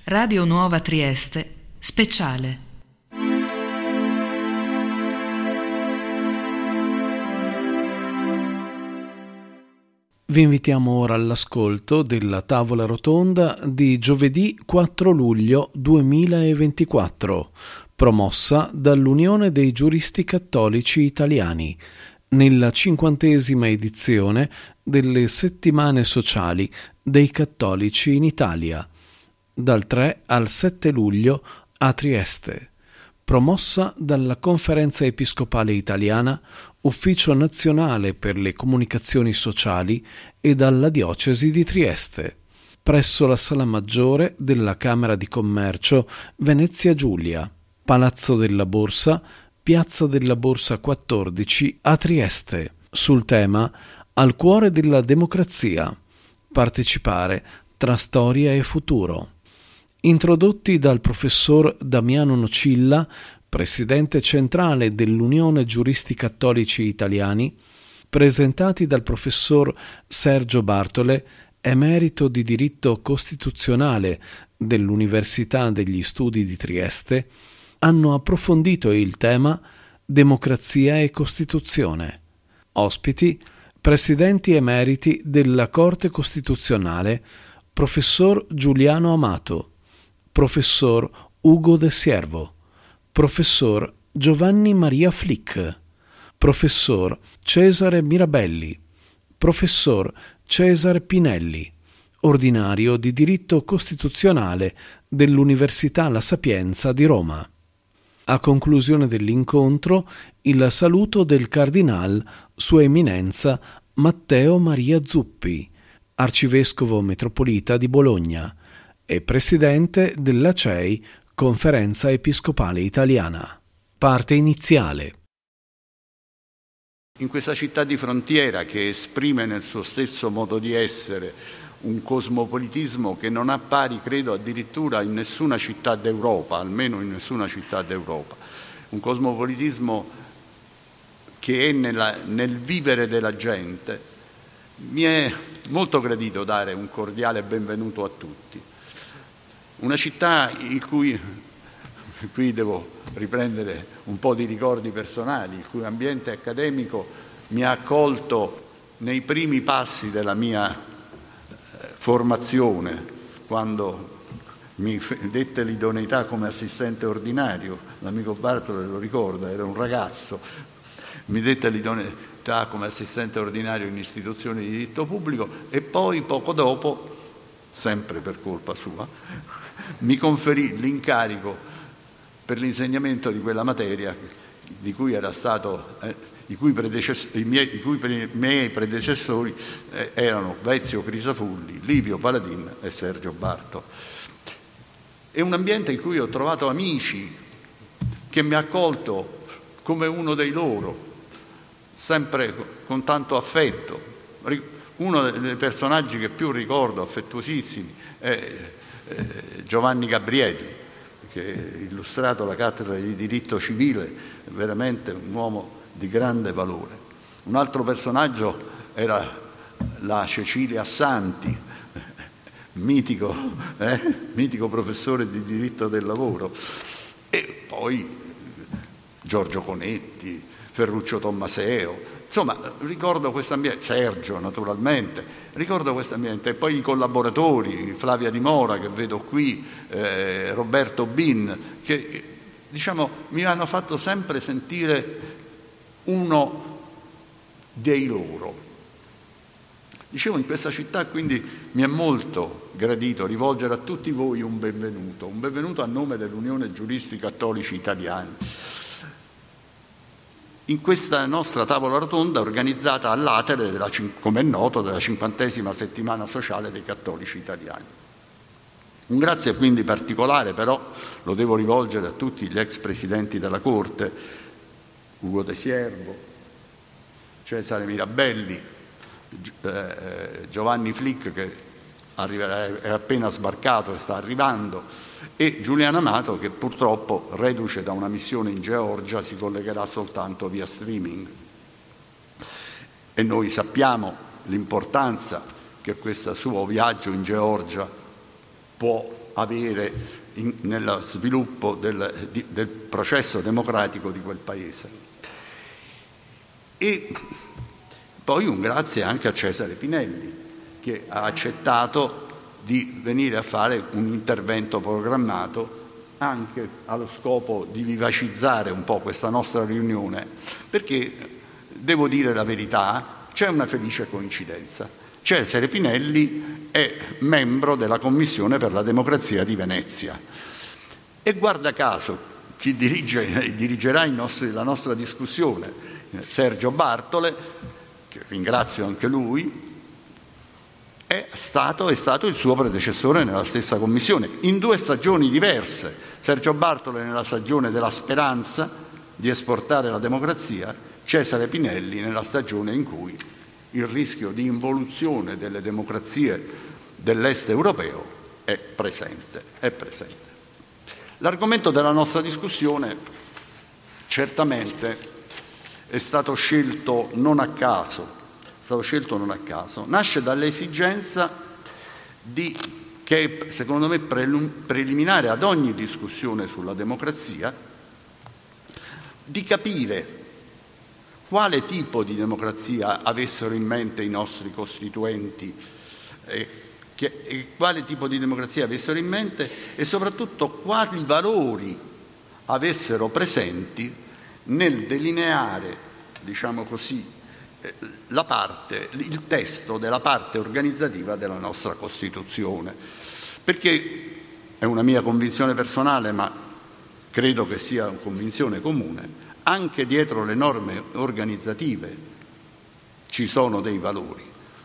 Radio Nuova Trieste, speciale. Vi invitiamo ora all'ascolto della tavola rotonda di giovedì 4 luglio 2024, promossa dall'Unione dei Giuristi Cattolici Italiani, nella 50ª edizione delle Settimane Sociali dei Cattolici in Italia, dal 3 al 7 luglio a Trieste, promossa dalla Conferenza Episcopale Italiana, Ufficio Nazionale per le Comunicazioni Sociali e dalla Diocesi di Trieste, presso la Sala Maggiore della Camera di Commercio Venezia Giulia, Palazzo della Borsa, Piazza della Borsa 14 a Trieste, sul tema Al cuore della democrazia, partecipare tra storia e futuro. Introdotti dal professor Damiano Nocilla, presidente centrale dell'Unione Giuristi Cattolici Italiani, presentati dal professor Sergio Bartole, emerito di diritto costituzionale dell'Università degli Studi di Trieste, hanno approfondito il tema Democrazia e Costituzione. Ospiti, presidenti emeriti della Corte Costituzionale, professor Giuliano Amato, professor Ugo De Siervo, professor Giovanni Maria Flick, professor Cesare Mirabelli, professor Cesare Pinelli, ordinario di diritto costituzionale dell'Università La Sapienza di Roma. A conclusione dell'incontro, il saluto del Cardinal Sua Eminenza Matteo Maria Zuppi, arcivescovo metropolita di Bologna e presidente della CEI, Conferenza Episcopale Italiana. Parte iniziale. In questa città di frontiera che esprime nel suo stesso modo di essere un cosmopolitismo che non ha pari, credo, addirittura in nessuna città d'Europa, almeno in nessuna città d'Europa, un cosmopolitismo che è nel vivere della gente, mi è molto gradito dare un cordiale benvenuto a tutti. Una città in cui, qui devo riprendere un po' di ricordi personali, il cui ambiente accademico mi ha accolto nei primi passi della mia formazione, quando mi dette l'idoneità come assistente ordinario. L'amico Bartolo lo ricorda, era un ragazzo, mi dette l'idoneità come assistente ordinario in istituzioni di diritto pubblico e poi poco dopo, sempre per colpa sua, mi conferì l'incarico per l'insegnamento di quella materia di cui era stato i cui miei predecessori erano Vezio Crisafulli, Livio Paladin e Sergio Barto. È un ambiente in cui ho trovato amici che mi ha accolto come uno dei loro, sempre con tanto affetto. Uno dei personaggi che più ricordo, affettuosissimi, è Giovanni Gabrielli, che ha illustrato la cattedra di diritto civile, veramente un uomo di grande valore. Un altro personaggio era la Cecilia Santi, mitico professore di diritto del lavoro, e poi Giorgio Conetti, Ferruccio Tommaseo. Insomma, ricordo questo ambiente, Sergio naturalmente, ricordo questo ambiente, e poi i collaboratori, Flavia Di Mora che vedo qui, Roberto Bin, che diciamo mi hanno fatto sempre sentire uno dei loro. Dicevo, in questa città quindi mi è molto gradito rivolgere a tutti voi un benvenuto a nome dell'Unione Giuristi Cattolici Italiani. In questa nostra tavola rotonda organizzata all'atere, come è noto, della 50ª settimana sociale dei cattolici italiani. Un grazie quindi particolare però lo devo rivolgere a tutti gli ex presidenti della Corte, Ugo De Siervo, Cesare Mirabelli, Giovanni Flick che è appena sbarcato e sta arrivando, e Giuliano Amato che purtroppo, reduce da una missione in Georgia, si collegherà soltanto via streaming. E noi sappiamo l'importanza che questo suo viaggio in Georgia può avere nello sviluppo del processo democratico di quel Paese. E poi un grazie anche a Cesare Pinelli, che ha accettato di venire a fare un intervento programmato anche allo scopo di vivacizzare un po' questa nostra riunione, perché, devo dire la verità, c'è una felice coincidenza. Cesare Pinelli è membro della Commissione per la democrazia di Venezia e guarda caso chi dirigerà la nostra discussione, Sergio Bartole, che ringrazio anche lui, è stato il suo predecessore nella stessa commissione, in 2 stagioni diverse. Sergio Bartole nella stagione della speranza di esportare la democrazia, Cesare Pinelli nella stagione in cui il rischio di involuzione delle democrazie dell'est europeo è presente. L'argomento della nostra discussione certamente è stato scelto non a caso, nasce dall'esigenza che è, secondo me, preliminare ad ogni discussione sulla democrazia, di capire quale tipo di democrazia avessero in mente i nostri costituenti, quale tipo di democrazia avessero in mente e soprattutto quali valori avessero presenti nel delineare, diciamo così, il testo della parte organizzativa della nostra Costituzione. Perché è una mia convinzione personale, ma credo che sia una convinzione comune, anche dietro le norme organizzative ci sono dei valori.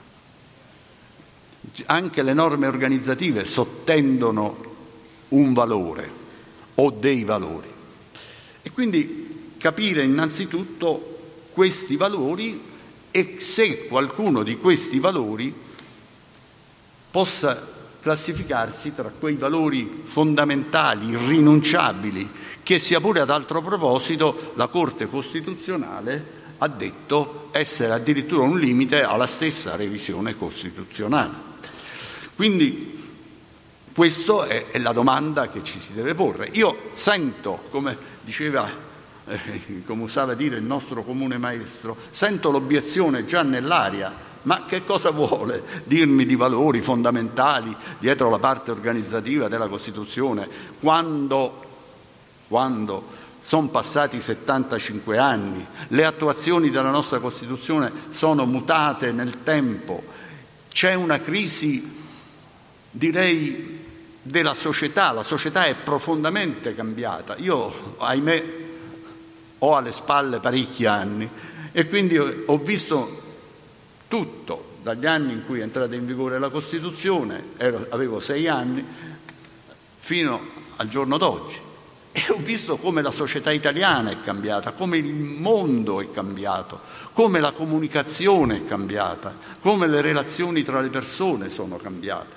Anche le norme organizzative sottendono un valore o dei valori. E quindi capire innanzitutto questi valori e se qualcuno di questi valori possa classificarsi tra quei valori fondamentali, irrinunciabili, che sia pure ad altro proposito la Corte Costituzionale ha detto essere addirittura un limite alla stessa revisione costituzionale. Quindi questa è la domanda che ci si deve porre. Io sento, come usava dire il nostro comune maestro, sento l'obiezione già nell'aria: ma che cosa vuole dirmi di valori fondamentali dietro la parte organizzativa della Costituzione quando sono passati 75 anni, le attuazioni della nostra Costituzione sono mutate nel tempo, c'è una crisi, direi, della società, la società è profondamente cambiata. Io, ahimè, ho alle spalle parecchi anni e quindi ho visto tutto, dagli anni in cui è entrata in vigore la Costituzione, avevo 6 anni, fino al giorno d'oggi. E ho visto come la società italiana è cambiata, come il mondo è cambiato, come la comunicazione è cambiata, come le relazioni tra le persone sono cambiate.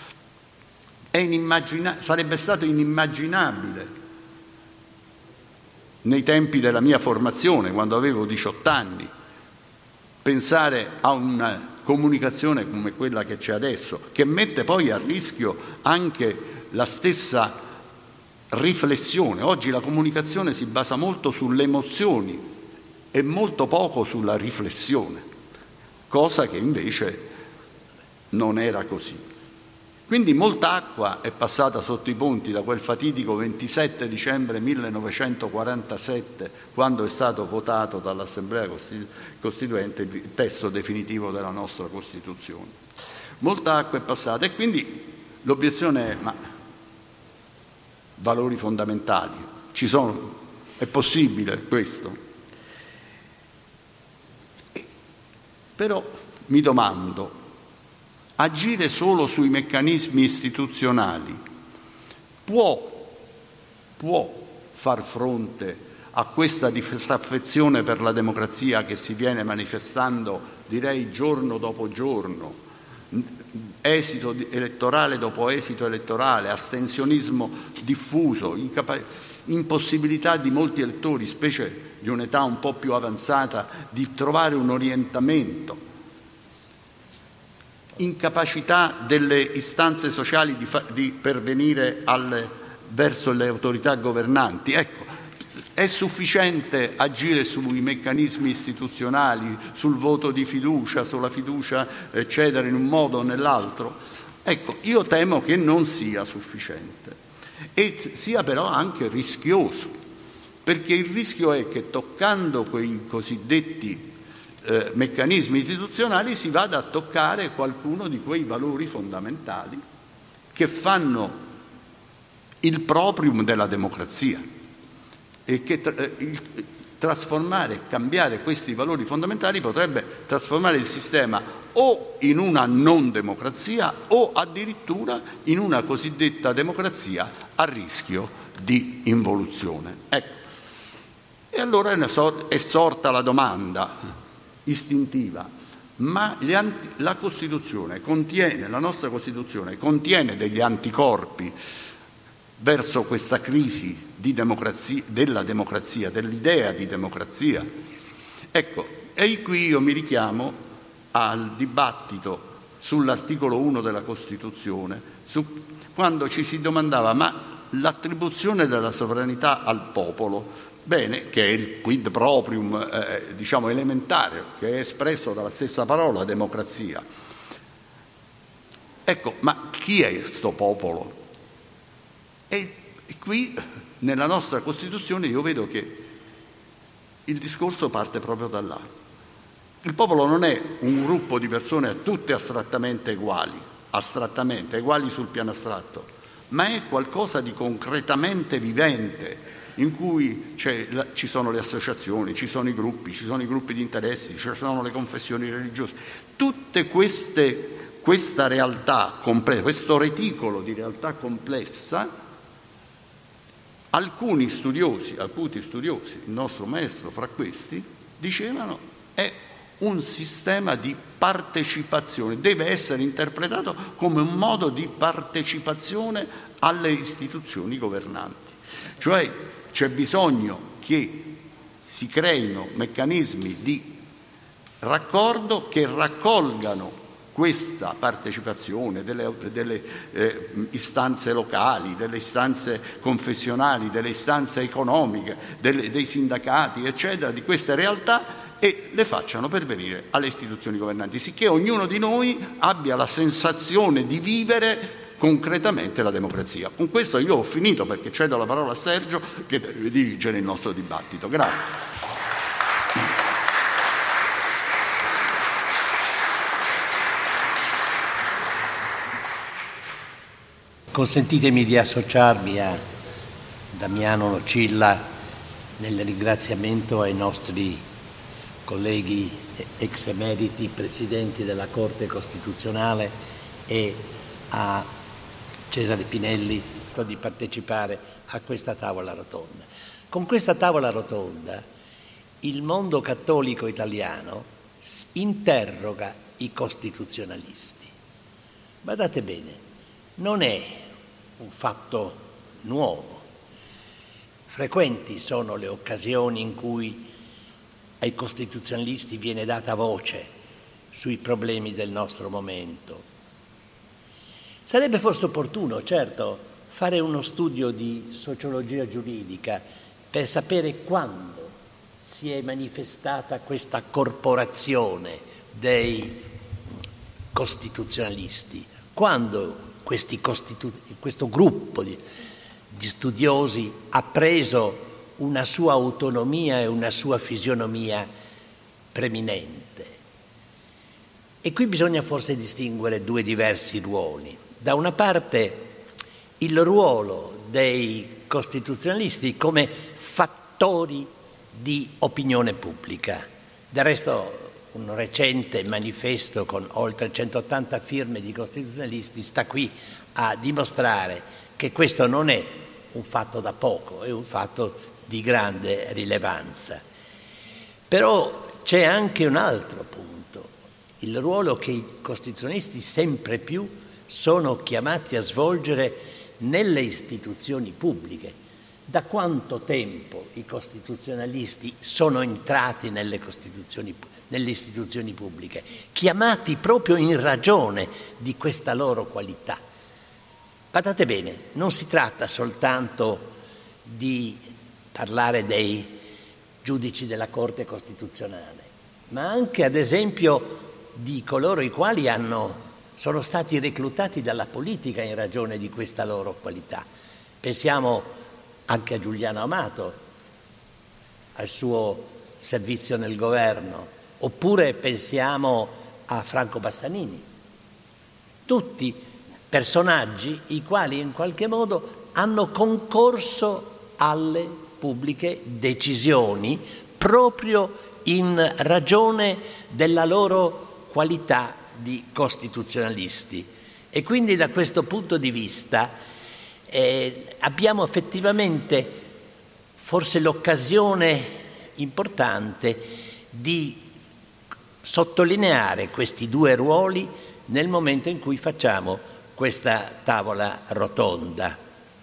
Sarebbe stato inimmaginabile nei tempi della mia formazione, quando avevo 18 anni, pensare a una comunicazione come quella che c'è adesso, che mette poi a rischio anche la stessa riflessione. Oggi la comunicazione si basa molto sulle emozioni e molto poco sulla riflessione, cosa che invece non era così. Quindi molta acqua è passata sotto i ponti da quel fatidico 27 dicembre 1947, quando è stato votato dall'Assemblea Costituente il testo definitivo della nostra Costituzione. Molta acqua è passata e quindi l'obiezione è: ma valori fondamentali ci sono? È possibile questo? Però mi domando: agire solo sui meccanismi istituzionali può far fronte a questa disaffezione per la democrazia che si viene manifestando, direi, giorno dopo giorno, esito elettorale dopo esito elettorale, astensionismo diffuso, impossibilità di molti elettori, specie di un'età un po' più avanzata, di trovare un orientamento? incapacità delle istanze sociali di pervenire verso le autorità governanti. Ecco, è sufficiente agire sui meccanismi istituzionali, sul voto di fiducia, sulla fiducia, eccetera, in un modo o nell'altro? Ecco, io temo che non sia sufficiente e sia però anche rischioso, perché il rischio è che toccando quei cosiddetti meccanismi istituzionali si vada a toccare qualcuno di quei valori fondamentali che fanno il proprium della democrazia e che cambiare questi valori fondamentali potrebbe trasformare il sistema o in una non democrazia o addirittura in una cosiddetta democrazia a rischio di involuzione. Ecco. E allora è sorta la domanda istintiva: ma la nostra Costituzione contiene degli anticorpi verso questa crisi di democrazia, dell'idea di democrazia? Ecco, e qui io mi richiamo al dibattito sull'articolo 1 della Costituzione, quando ci si domandava: ma l'attribuzione della sovranità al popolo, bene, che è il quid proprium, elementare, che è espresso dalla stessa parola democrazia. Ecco, ma chi è sto popolo? E qui, nella nostra Costituzione, io vedo che il discorso parte proprio da là. Il popolo non è un gruppo di persone tutte astrattamente uguali sul piano astratto, ma è qualcosa di concretamente vivente, in cui ci sono le associazioni, ci sono i gruppi di interessi, ci sono le confessioni religiose. Tutte questa realtà complessa, questo reticolo di realtà complessa, alcuni studiosi, il nostro maestro fra questi, dicevano è un sistema di partecipazione, deve essere interpretato come un modo di partecipazione alle istituzioni governanti. Cioè c'è bisogno che si creino meccanismi di raccordo che raccolgano questa partecipazione delle istanze locali, delle istanze confessionali, delle istanze economiche, dei sindacati, eccetera, di queste realtà, e le facciano pervenire alle istituzioni governanti, sicché ognuno di noi abbia la sensazione di vivere concretamente la democrazia. Con questo io ho finito, perché cedo la parola a Sergio che deve dirigere il nostro dibattito. Grazie. Consentitemi di associarmi a Damiano Nocilla nel ringraziamento ai nostri colleghi ex emeriti presidenti della Corte Costituzionale e a Cesare Pinelli di partecipare a questa tavola rotonda. Con questa tavola rotonda il mondo cattolico italiano interroga i costituzionalisti. Badate bene, non è un fatto nuovo. Frequenti sono le occasioni in cui ai costituzionalisti viene data voce sui problemi del nostro momento. Sarebbe forse opportuno, certo, fare uno studio di sociologia giuridica per sapere quando si è manifestata questa corporazione dei costituzionalisti, quando questo gruppo di studiosi ha preso una sua autonomia e una sua fisionomia preminente. E qui bisogna forse distinguere due diversi ruoli. Da una parte il ruolo dei costituzionalisti come fattori di opinione pubblica. Del resto un recente manifesto con oltre 180 firme di costituzionalisti sta qui a dimostrare che questo non è un fatto da poco, è un fatto di grande rilevanza. Però c'è anche un altro punto, il ruolo che i costituzionalisti sempre più sono chiamati a svolgere nelle istituzioni pubbliche. Da quanto tempo i costituzionalisti sono entrati nelle nelle istituzioni pubbliche, chiamati proprio in ragione di questa loro qualità. Badate bene, non si tratta soltanto di parlare dei giudici della Corte Costituzionale, ma anche, ad esempio, di coloro i quali sono stati reclutati dalla politica in ragione di questa loro qualità. Pensiamo anche a Giuliano Amato, al suo servizio nel governo, oppure pensiamo a Franco Bassanini. Tutti personaggi i quali in qualche modo hanno concorso alle pubbliche decisioni proprio in ragione della loro qualità di costituzionalisti. E quindi da questo punto di vista abbiamo effettivamente forse l'occasione importante di sottolineare questi due ruoli nel momento in cui facciamo questa tavola rotonda.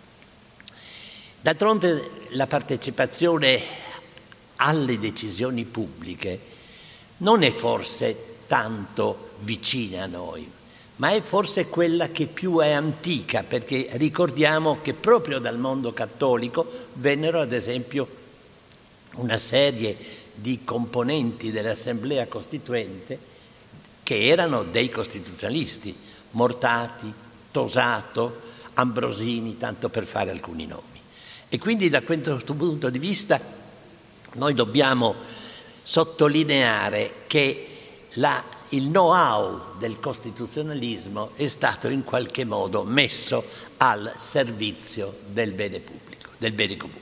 D'altronde la partecipazione alle decisioni pubbliche non è forse tanto vicina a noi, ma è forse quella che più è antica, perché ricordiamo che proprio dal mondo cattolico vennero, ad esempio, una serie di componenti dell'Assemblea Costituente che erano dei costituzionalisti, Mortati, Tosato, Ambrosini, tanto per fare alcuni nomi. E quindi da questo punto di vista noi dobbiamo sottolineare che il know-how del costituzionalismo è stato in qualche modo messo al servizio del bene pubblico, del bene comune.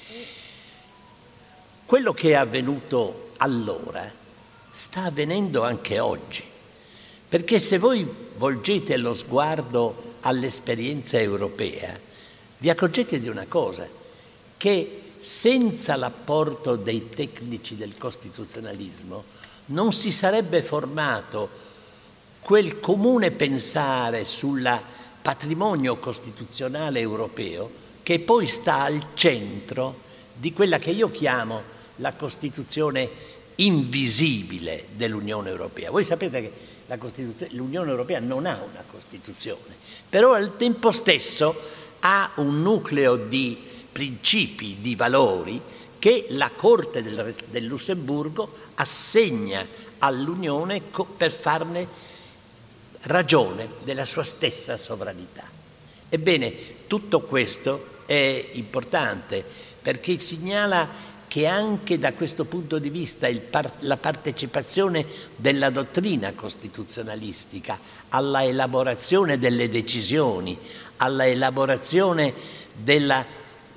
Quello che è avvenuto allora sta avvenendo anche oggi, perché se voi volgete lo sguardo all'esperienza europea, vi accorgete di una cosa, che senza l'apporto dei tecnici del costituzionalismo non si sarebbe formato quel comune pensare sul patrimonio costituzionale europeo che poi sta al centro di quella che io chiamo la Costituzione invisibile dell'Unione Europea. Voi sapete che l'Unione Europea non ha una Costituzione, però al tempo stesso ha un nucleo di principi, di valori che la Corte del Lussemburgo assegna all'Unione per farne ragione della sua stessa sovranità. Ebbene, tutto questo è importante perché segnala che anche da questo punto di vista la partecipazione della dottrina costituzionalistica alla elaborazione delle decisioni, alla elaborazione della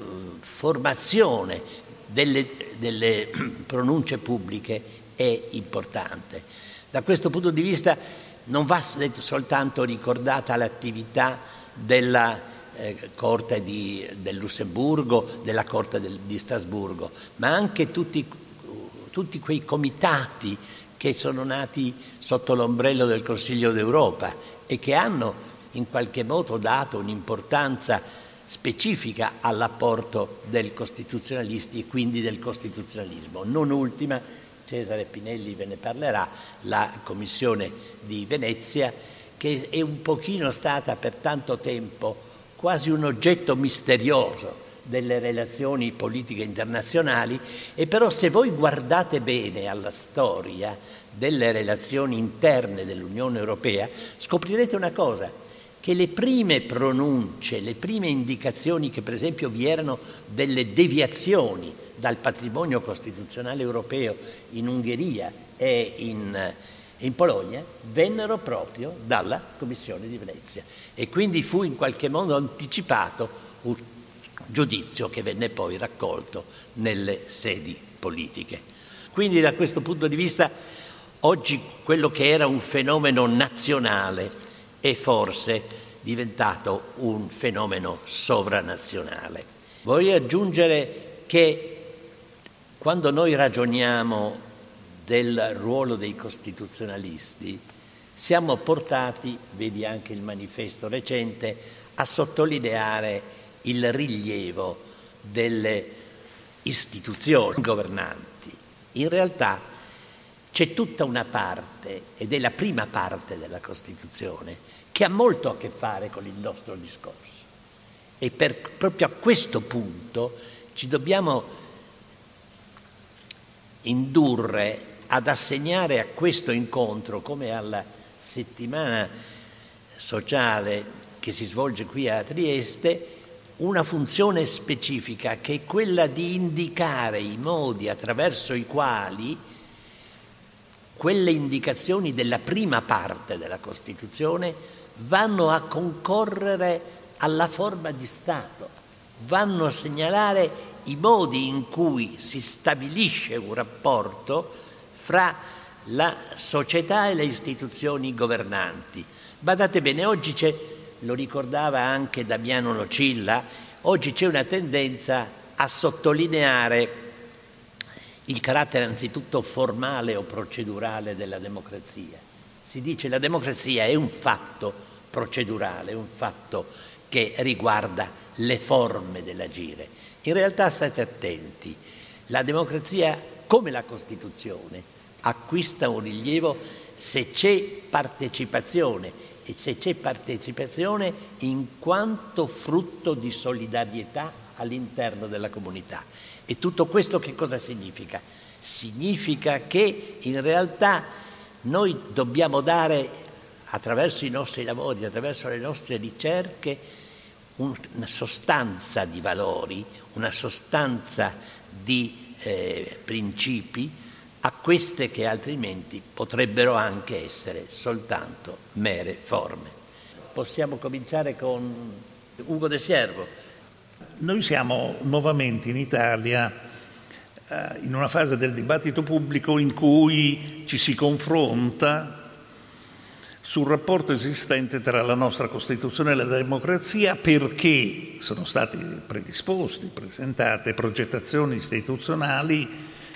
formazione delle pronunce pubbliche è importante. Da questo punto di vista non va soltanto ricordata l'attività della Corte del Lussemburgo, della Corte di Strasburgo, ma anche tutti quei comitati che sono nati sotto l'ombrello del Consiglio d'Europa e che hanno in qualche modo dato un'importanza specifica all'apporto dei costituzionalisti e quindi del costituzionalismo. Non ultima, Cesare Pinelli ve ne parlerà, la Commissione di Venezia, che è un pochino stata per tanto tempo quasi un oggetto misterioso delle relazioni politiche internazionali, e però se voi guardate bene alla storia delle relazioni interne dell'Unione Europea scoprirete una cosa, che le prime pronunce, le prime indicazioni che per esempio vi erano delle deviazioni dal patrimonio costituzionale europeo in Ungheria e in Polonia vennero proprio dalla Commissione di Venezia e quindi fu in qualche modo anticipato un giudizio che venne poi raccolto nelle sedi politiche. Quindi da questo punto di vista oggi quello che era un fenomeno nazionale è forse diventato un fenomeno sovranazionale. Voglio aggiungere che quando noi ragioniamo del ruolo dei costituzionalisti siamo portati, vedi anche il manifesto recente, a sottolineare il rilievo delle istituzioni governanti. In realtà c'è tutta una parte, ed è la prima parte della Costituzione, che ha molto a che fare con il nostro discorso. E proprio a questo punto ci dobbiamo indurre ad assegnare a questo incontro, come alla settimana sociale che si svolge qui a Trieste, una funzione specifica, che è quella di indicare i modi attraverso i quali quelle indicazioni della prima parte della Costituzione vanno a concorrere alla forma di Stato, vanno a segnalare i modi in cui si stabilisce un rapporto fra la società e le istituzioni governanti. Badate bene, oggi c'è, lo ricordava anche Damiano Nocilla, oggi c'è una tendenza a sottolineare il carattere anzitutto formale o procedurale della democrazia. Si dice la democrazia è un fatto procedurale, un fatto che riguarda le forme dell'agire. In realtà state attenti, la democrazia, come la Costituzione, acquista un rilievo se c'è partecipazione, e se c'è partecipazione in quanto frutto di solidarietà all'interno della comunità. E tutto questo che cosa significa? Significa che in realtà noi dobbiamo dare, attraverso i nostri lavori, attraverso le nostre ricerche, una sostanza di valori, una sostanza di principi a queste che altrimenti potrebbero anche essere soltanto mere forme. Possiamo cominciare con Ugo De Siervo. Noi siamo nuovamente in Italia in una fase del dibattito pubblico in cui ci si confronta sul rapporto esistente tra la nostra Costituzione e la democrazia, perché sono stati presentate progettazioni istituzionali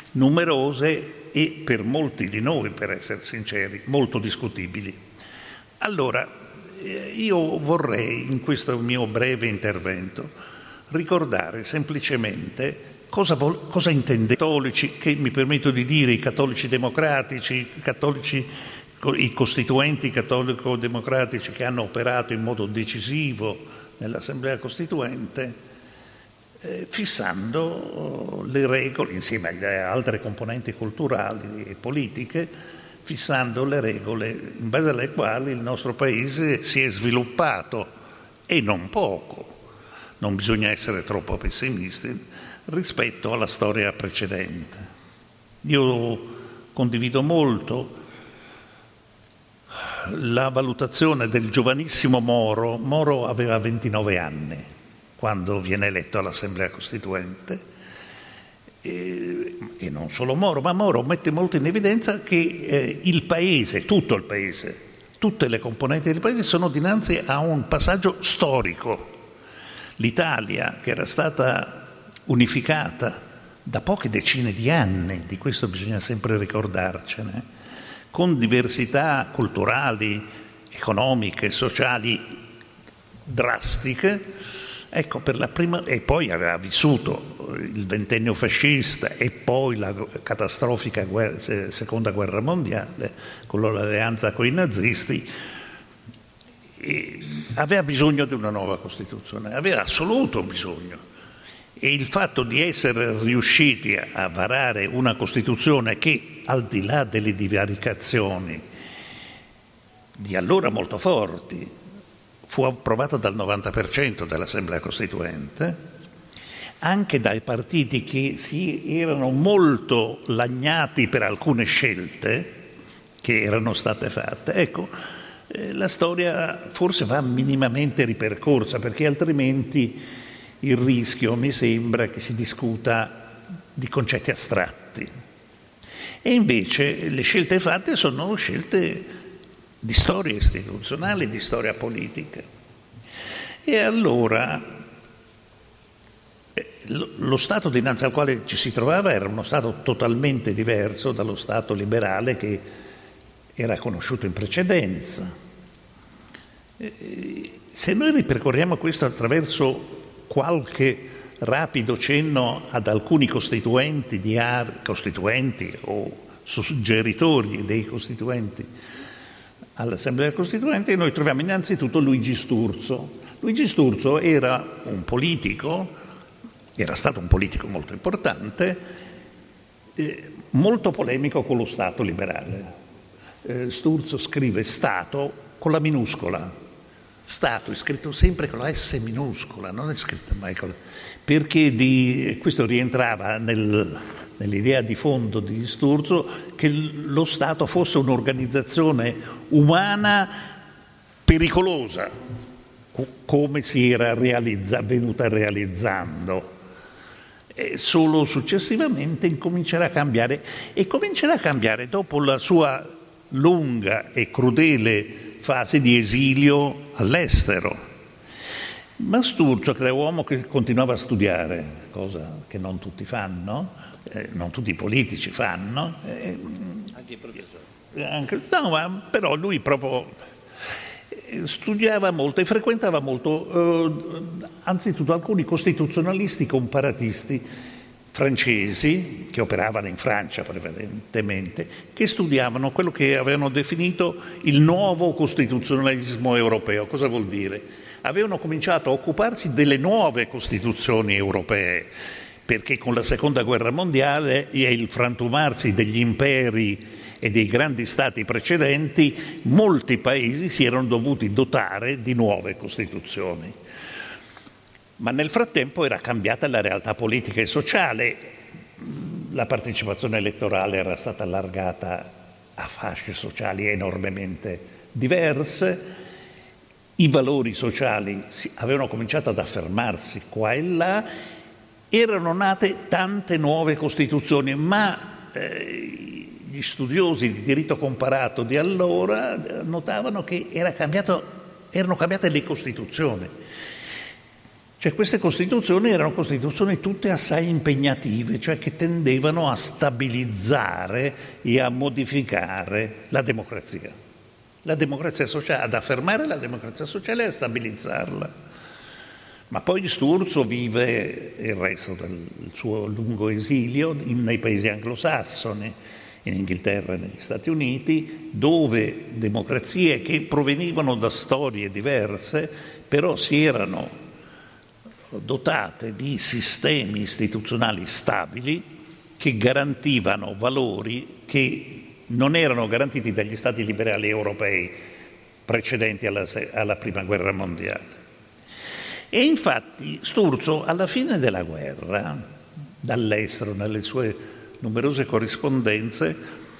numerose e per molti di noi, per essere sinceri, molto discutibili. Allora, io vorrei in questo mio breve intervento ricordare semplicemente cosa intende cattolici, che mi permetto di dire i cattolici democratici, i costituenti cattolico-democratici che hanno operato in modo decisivo nell'Assemblea Costituente, fissando le regole, insieme alle altre componenti culturali e politiche, fissando le regole in base alle quali il nostro Paese si è sviluppato, e non poco, non bisogna essere troppo pessimisti, rispetto alla storia precedente. Io condivido molto la valutazione del giovanissimo Moro. Moro aveva 29 anni quando viene eletto all'Assemblea Costituente, e non solo Moro, ma Moro mette molto in evidenza che il Paese, tutto il Paese, tutte le componenti del Paese sono dinanzi a un passaggio storico. L'Italia, che era stata unificata da poche decine di anni, di questo bisogna sempre ricordarcene, con diversità culturali, economiche, sociali drastiche, ecco, per la prima, e poi aveva vissuto il ventennio fascista e poi la catastrofica seconda guerra mondiale con l'alleanza con i nazisti, e aveva bisogno di una nuova Costituzione, aveva assoluto bisogno. E il fatto di essere riusciti a varare una Costituzione che, al di là delle divaricazioni di allora molto forti, fu approvata dal 90% dell'Assemblea Costituente, anche dai partiti che si erano molto lagnati per alcune scelte che erano state fatte. Ecco, la storia forse va minimamente ripercorsa, perché altrimenti il rischio, mi sembra, che si discuta di concetti astratti. E invece le scelte fatte sono scelte di storia istituzionale, di storia politica. E allora lo Stato dinanzi al quale ci si trovava era uno Stato totalmente diverso dallo Stato liberale che era conosciuto in precedenza. Se noi ripercorriamo questo attraverso qualche rapido cenno ad alcuni costituenti o suggeritori dei costituenti all'Assemblea Costituente, e noi troviamo innanzitutto Luigi Sturzo. Luigi Sturzo era un politico, era stato un politico molto importante, molto polemico con lo Stato liberale. Sturzo scrive Stato con la minuscola. Stato è scritto sempre con la S minuscola, non è scritto mai con la... perché questo rientrava nell'idea di fondo di Sturzo che lo Stato fosse un'organizzazione umana pericolosa, come si era venuta realizzando. E solo successivamente incomincerà a cambiare, e comincerà a cambiare dopo la sua lunga e crudele fase di esilio all'estero. Ma Sturzo, che era un uomo che continuava a studiare, cosa che non tutti fanno, non tutti i politici fanno, anche i professori. Però lui proprio studiava molto e frequentava molto, anzitutto alcuni costituzionalisti comparatisti francesi, che operavano in Francia prevalentemente, che studiavano quello che avevano definito il nuovo costituzionalismo europeo. Cosa vuol dire? Avevano cominciato a occuparsi delle nuove costituzioni europee, perché con la Seconda Guerra Mondiale e il frantumarsi degli imperi e dei grandi stati precedenti, molti paesi si erano dovuti dotare di nuove costituzioni. Ma nel frattempo era cambiata la realtà politica e sociale, la partecipazione elettorale era stata allargata a fasce sociali enormemente diverse, i valori sociali avevano cominciato ad affermarsi qua e là, erano nate tante nuove costituzioni, ma gli studiosi di diritto comparato di allora notavano che erano cambiate le costituzioni. Cioè queste costituzioni erano costituzioni tutte assai impegnative, cioè che tendevano a stabilizzare e a modificare la democrazia sociale, ad affermare la democrazia sociale e a stabilizzarla. Ma poi Sturzo vive il resto del suo lungo esilio nei paesi anglosassoni, in Inghilterra e negli Stati Uniti, dove democrazie che provenivano da storie diverse, però si erano dotate di sistemi istituzionali stabili che garantivano valori che non erano garantiti dagli stati liberali europei precedenti alla Prima Guerra Mondiale. E infatti Sturzo, alla fine della guerra, dall'estero, nelle sue numerose corrispondenze,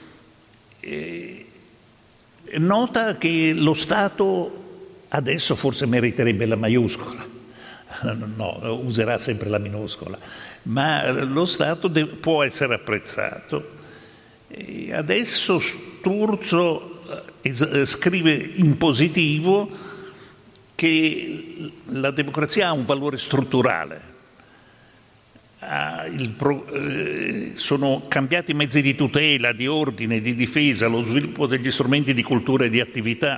nota che lo Stato adesso forse meriterebbe la maiuscola. No, userà sempre la minuscola, ma lo Stato può essere apprezzato. E adesso Sturzo scrive in positivo che la democrazia ha un valore strutturale. Sono cambiati i mezzi di tutela, di ordine, di difesa, lo sviluppo degli strumenti di cultura e di attività.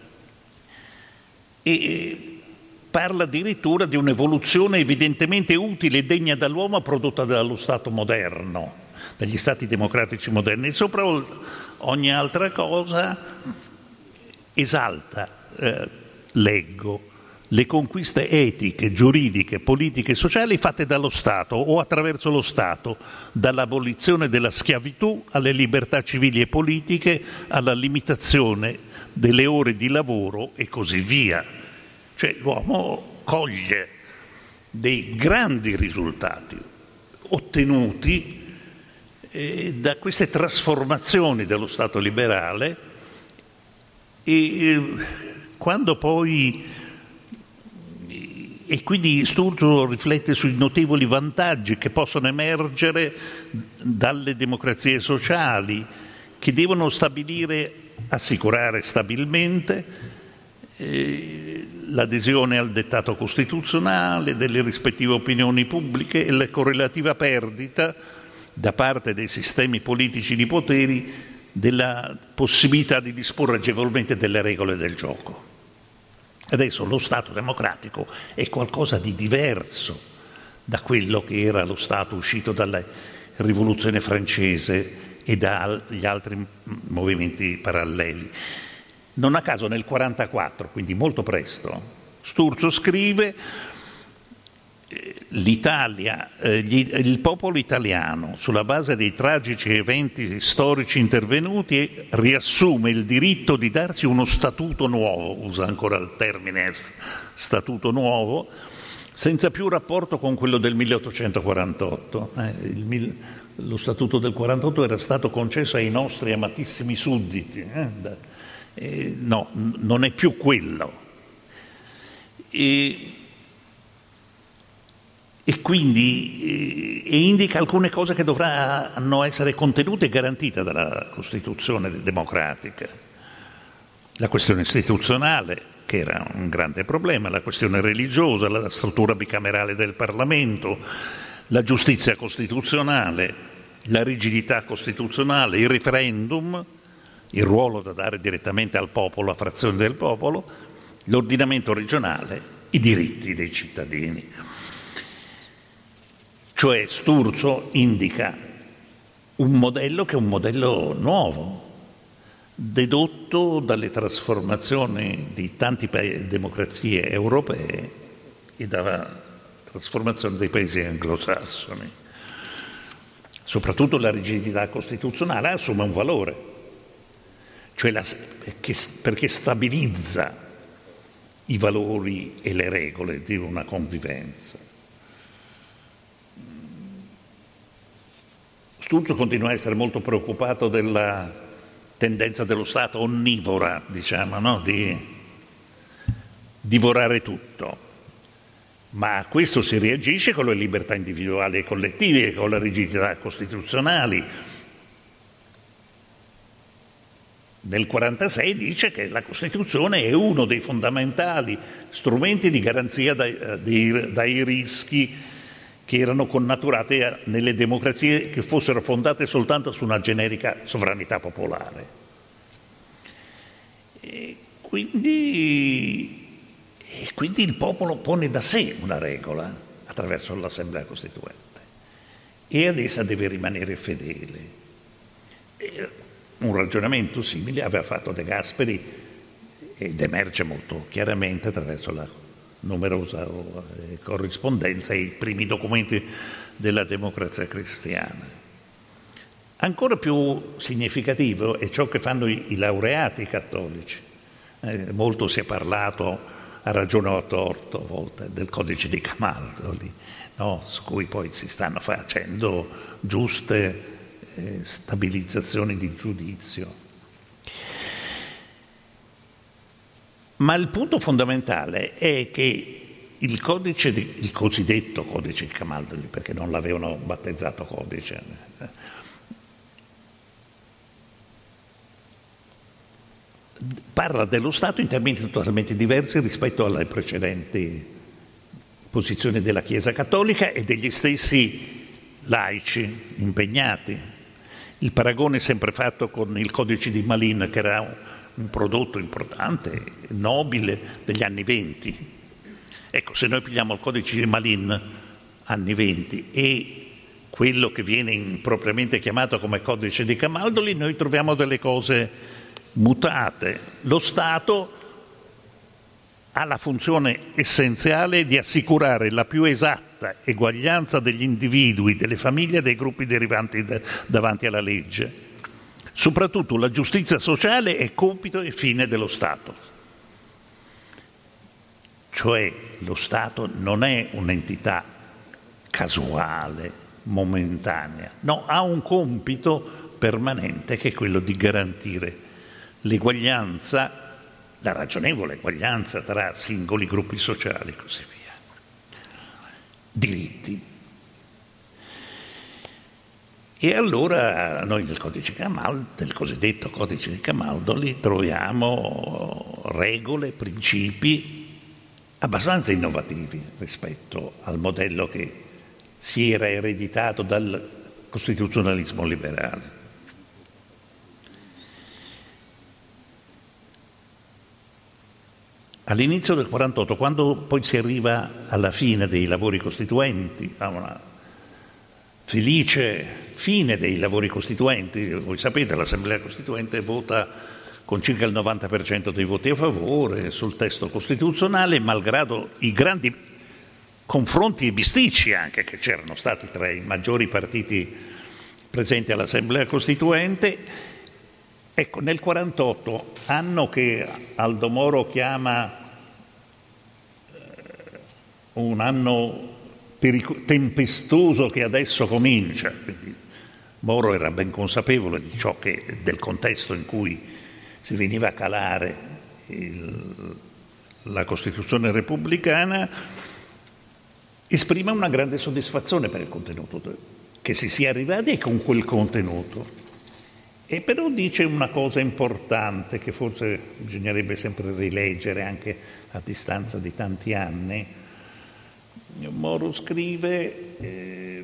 E parla addirittura di un'evoluzione evidentemente utile e degna dall'uomo prodotta dallo Stato moderno, dagli Stati democratici moderni. E sopra ogni altra cosa esalta, leggo, le conquiste etiche, giuridiche, politiche e sociali fatte dallo Stato o attraverso lo Stato, dall'abolizione della schiavitù alle libertà civili e politiche, alla limitazione delle ore di lavoro e così via. Cioè l'uomo coglie dei grandi risultati ottenuti da queste trasformazioni dello Stato liberale, e quando poi e quindi Sturzo riflette sui notevoli vantaggi che possono emergere dalle democrazie sociali, che devono assicurare stabilmente l'adesione al dettato costituzionale, delle rispettive opinioni pubbliche e la correlativa perdita da parte dei sistemi politici di poteri della possibilità di disporre agevolmente delle regole del gioco. Adesso lo Stato democratico è qualcosa di diverso da quello che era lo Stato uscito dalla Rivoluzione francese e dagli altri movimenti paralleli. Non a caso nel 1944, quindi molto presto, Sturzo scrive: l'Italia, il popolo italiano, sulla base dei tragici eventi storici intervenuti, riassume il diritto di darsi uno statuto nuovo, usa ancora il termine statuto nuovo, senza più rapporto con quello del 1848. Lo statuto del 48 era stato concesso ai nostri amatissimi sudditi. No, non è più quello. E quindi indica alcune cose che dovranno essere contenute e garantite dalla Costituzione democratica. La questione istituzionale, che era un grande problema, la questione religiosa, la struttura bicamerale del Parlamento, la giustizia costituzionale, la rigidità costituzionale, il referendum, il ruolo da dare direttamente al popolo, a frazioni del popolo, l'ordinamento regionale, i diritti dei cittadini. Cioè Sturzo indica un modello che è un modello nuovo, dedotto dalle trasformazioni di tante democrazie europee e dalla trasformazione dei paesi anglosassoni. Soprattutto la rigidità costituzionale assume un valore, cioè perché stabilizza i valori e le regole di una convivenza. Sturzo continua a essere molto preoccupato della tendenza dello Stato onnivora, diciamo, no? Di divorare tutto. Ma a questo si reagisce con le libertà individuali e collettive, con le rigidità costituzionali. Nel 1946 dice che la Costituzione è uno dei fondamentali strumenti di garanzia dai rischi che erano connaturati nelle democrazie che fossero fondate soltanto su una generica sovranità popolare. E quindi il popolo pone da sé una regola attraverso l'Assemblea Costituente e ad essa deve rimanere fedele. Un ragionamento simile aveva fatto De Gasperi ed emerge molto chiaramente attraverso la numerosa corrispondenza e i primi documenti della Democrazia Cristiana. Ancora più significativo è ciò che fanno i laureati cattolici. Molto si è parlato, a ragione o a torto, a volte, del codice di Camaldoli, no? Su cui poi si stanno facendo giuste stabilizzazioni di giudizio. Ma il punto fondamentale è che il cosiddetto codice di Camaldoli, perché non l'avevano battezzato codice, parla dello Stato in termini totalmente diversi rispetto alle precedenti posizioni della Chiesa Cattolica e degli stessi laici impegnati. Il paragone è sempre fatto con il codice di Malin, che era un prodotto importante, nobile, degli anni '20. Ecco, se noi pigliamo il codice di Malin, anni '20, e quello che viene impropriamente chiamato come codice di Camaldoli, noi troviamo delle cose mutate. Lo Stato ha la funzione essenziale di assicurare la più esatta eguaglianza degli individui, delle famiglie e dei gruppi derivanti davanti alla legge. Soprattutto la giustizia sociale è compito e fine dello Stato. Cioè lo Stato non è un'entità casuale, momentanea, no, ha un compito permanente che è quello di garantire l'eguaglianza, la ragionevole eguaglianza tra singoli gruppi sociali e così via. Diritti. E allora noi nel cosiddetto codice di Camaldoli troviamo regole, principi abbastanza innovativi rispetto al modello che si era ereditato dal costituzionalismo liberale. All'inizio del 48, quando poi si arriva alla fine dei lavori costituenti, a una felice fine dei lavori costituenti. Voi sapete, l'Assemblea Costituente vota con circa il 90% dei voti a favore sul testo costituzionale, malgrado i grandi confronti e bisticci anche che c'erano stati tra i maggiori partiti presenti all'Assemblea Costituente. Ecco, nel 1948, anno che Aldo Moro chiama un anno tempestoso che adesso comincia, quindi Moro era ben consapevole di ciò del contesto in cui si veniva a calare la Costituzione repubblicana, esprime una grande soddisfazione per il contenuto, che si sia arrivati con quel contenuto. E però dice una cosa importante che forse bisognerebbe sempre rileggere anche a distanza di tanti anni. Moro scrive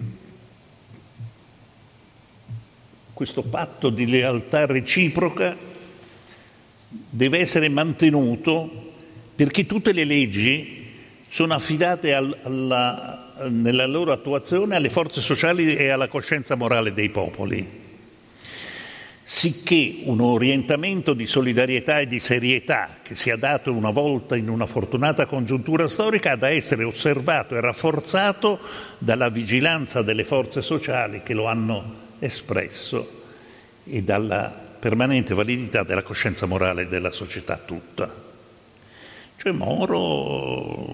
questo patto di lealtà reciproca deve essere mantenuto perché tutte le leggi sono affidate nella loro attuazione alle forze sociali e alla coscienza morale dei popoli, sicché un orientamento di solidarietà e di serietà che sia dato una volta in una fortunata congiuntura storica ha da essere osservato e rafforzato dalla vigilanza delle forze sociali che lo hanno espresso e dalla permanente validità della coscienza morale della società tutta. Cioè Moro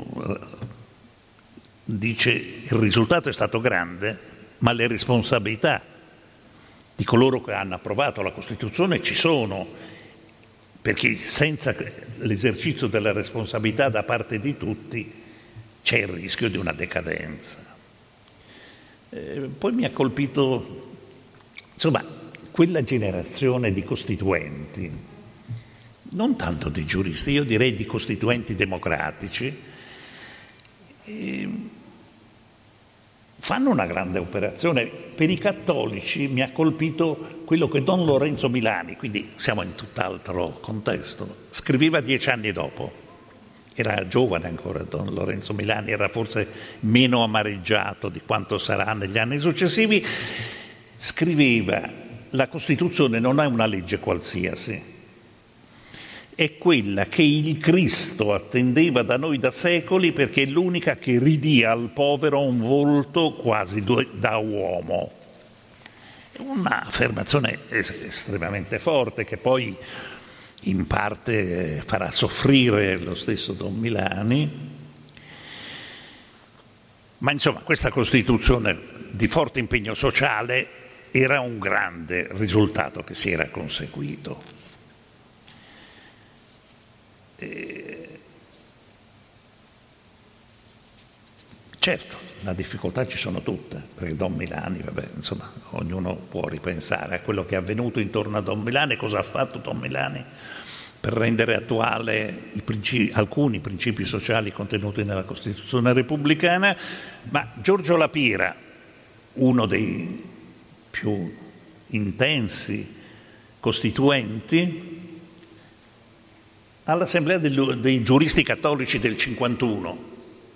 dice il risultato è stato grande, ma le responsabilità di coloro che hanno approvato la Costituzione ci sono, perché senza l'esercizio della responsabilità da parte di tutti c'è il rischio di una decadenza. Poi mi ha colpito, insomma, quella generazione di costituenti, non tanto di giuristi, io direi di costituenti democratici, fanno una grande operazione. Per i cattolici mi ha colpito quello che Don Lorenzo Milani, quindi siamo in tutt'altro contesto, scriveva 10 anni dopo. Era giovane ancora Don Lorenzo Milani, era forse meno amareggiato di quanto sarà negli anni successivi. Scriveva: la Costituzione non è una legge qualsiasi, è quella che il Cristo attendeva da noi da secoli, perché è l'unica che ridia al povero un volto quasi da uomo. È un'affermazione estremamente forte che poi in parte farà soffrire lo stesso Don Milani, ma insomma questa Costituzione di forte impegno sociale era un grande risultato che si era conseguito. Certo, la difficoltà ci sono tutte, perché Don Milani, vabbè, insomma, ognuno può ripensare a quello che è avvenuto intorno a Don Milani, cosa ha fatto Don Milani per rendere attuale alcuni principi sociali contenuti nella Costituzione repubblicana, ma Giorgio La Pira, uno dei più intensi costituenti, all'Assemblea dei giuristi cattolici del 51,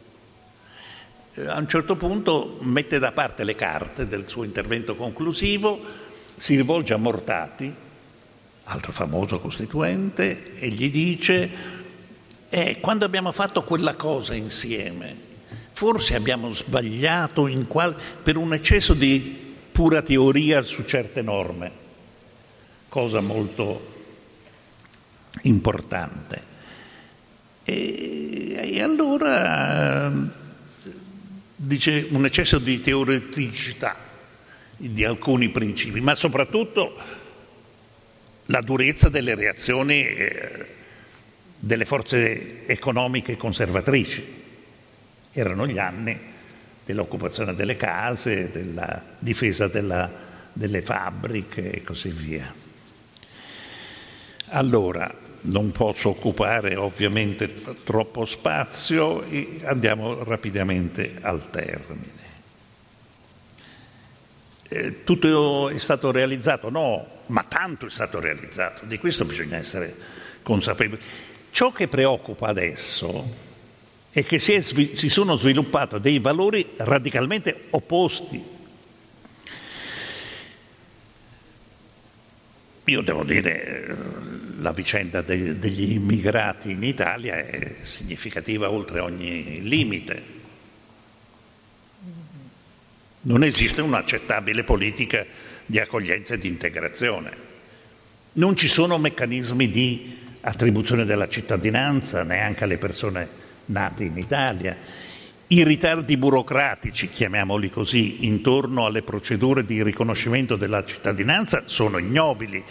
a un certo punto mette da parte le carte del suo intervento conclusivo, si rivolge a Mortati, altro famoso costituente, e gli dice: quando abbiamo fatto quella cosa insieme, forse abbiamo sbagliato per un eccesso di pura teoria su certe norme, cosa molto importante. E allora dice un eccesso di teoreticità di alcuni principi, ma soprattutto la durezza delle reazioni delle forze economiche conservatrici. Erano gli anni dell'occupazione delle case, della difesa delle fabbriche e così via. Allora, non posso occupare ovviamente troppo spazio e andiamo rapidamente al termine. Tutto è stato realizzato? No, ma tanto è stato realizzato, di questo bisogna essere consapevoli. Ciò che preoccupa adesso è che si sono sviluppati dei valori radicalmente opposti Io devo dire, la vicenda degli immigrati in Italia è significativa oltre ogni limite. Non esiste un'accettabile politica di accoglienza e di integrazione. Non ci sono meccanismi di attribuzione della cittadinanza neanche alle persone nate in Italia. I ritardi burocratici, chiamiamoli così, intorno alle procedure di riconoscimento della cittadinanza sono ignobili.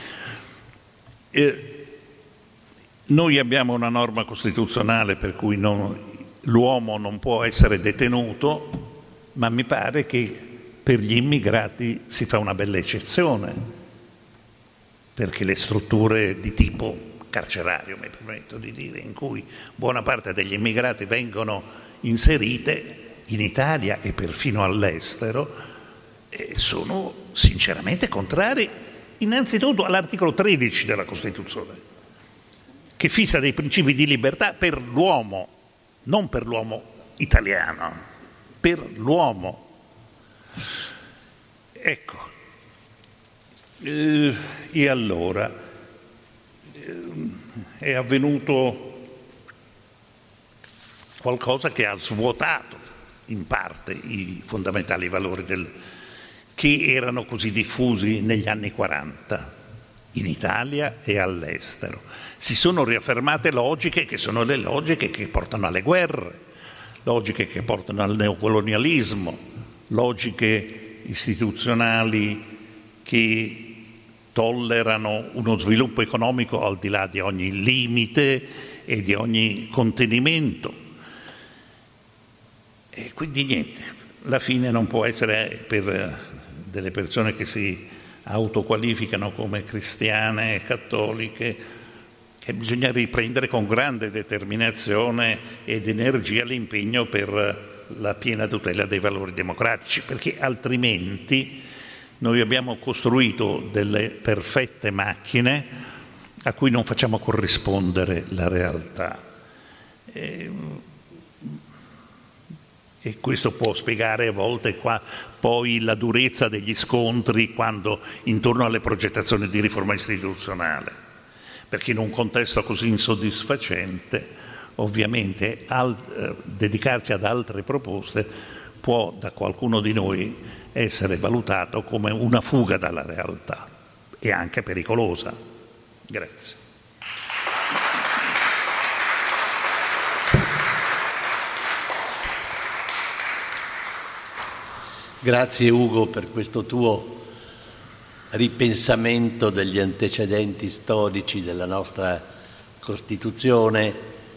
Noi abbiamo una norma costituzionale per cui l'uomo non può essere detenuto, ma mi pare che per gli immigrati si fa una bella eccezione, perché le strutture di tipo carcerario, mi permetto di dire, in cui buona parte degli immigrati vengono inserite in Italia e perfino all'estero, sono sinceramente contrari innanzitutto all'articolo 13 della Costituzione, che fissa dei principi di libertà per l'uomo, non per l'uomo italiano, per l'uomo. Ecco, e allora è avvenuto qualcosa che ha svuotato in parte i fondamentali valori che erano così diffusi negli anni 40 in Italia e all'estero. Si sono riaffermate logiche che sono le logiche che portano alle guerre, logiche che portano al neocolonialismo, logiche istituzionali che tollerano uno sviluppo economico al di là di ogni limite e di ogni contenimento. E quindi niente, la fine non può essere per delle persone che si autoqualificano come cristiane e cattoliche, che bisogna riprendere con grande determinazione ed energia l'impegno per la piena tutela dei valori democratici, perché altrimenti noi abbiamo costruito delle perfette macchine a cui non facciamo corrispondere la realtà. E questo può spiegare a volte poi la durezza degli scontri intorno alle progettazioni di riforma istituzionale, perché in un contesto così insoddisfacente ovviamente dedicarsi ad altre proposte può da qualcuno di noi essere valutato come una fuga dalla realtà e anche pericolosa. Grazie. Grazie Ugo per questo tuo ripensamento degli antecedenti storici della nostra Costituzione,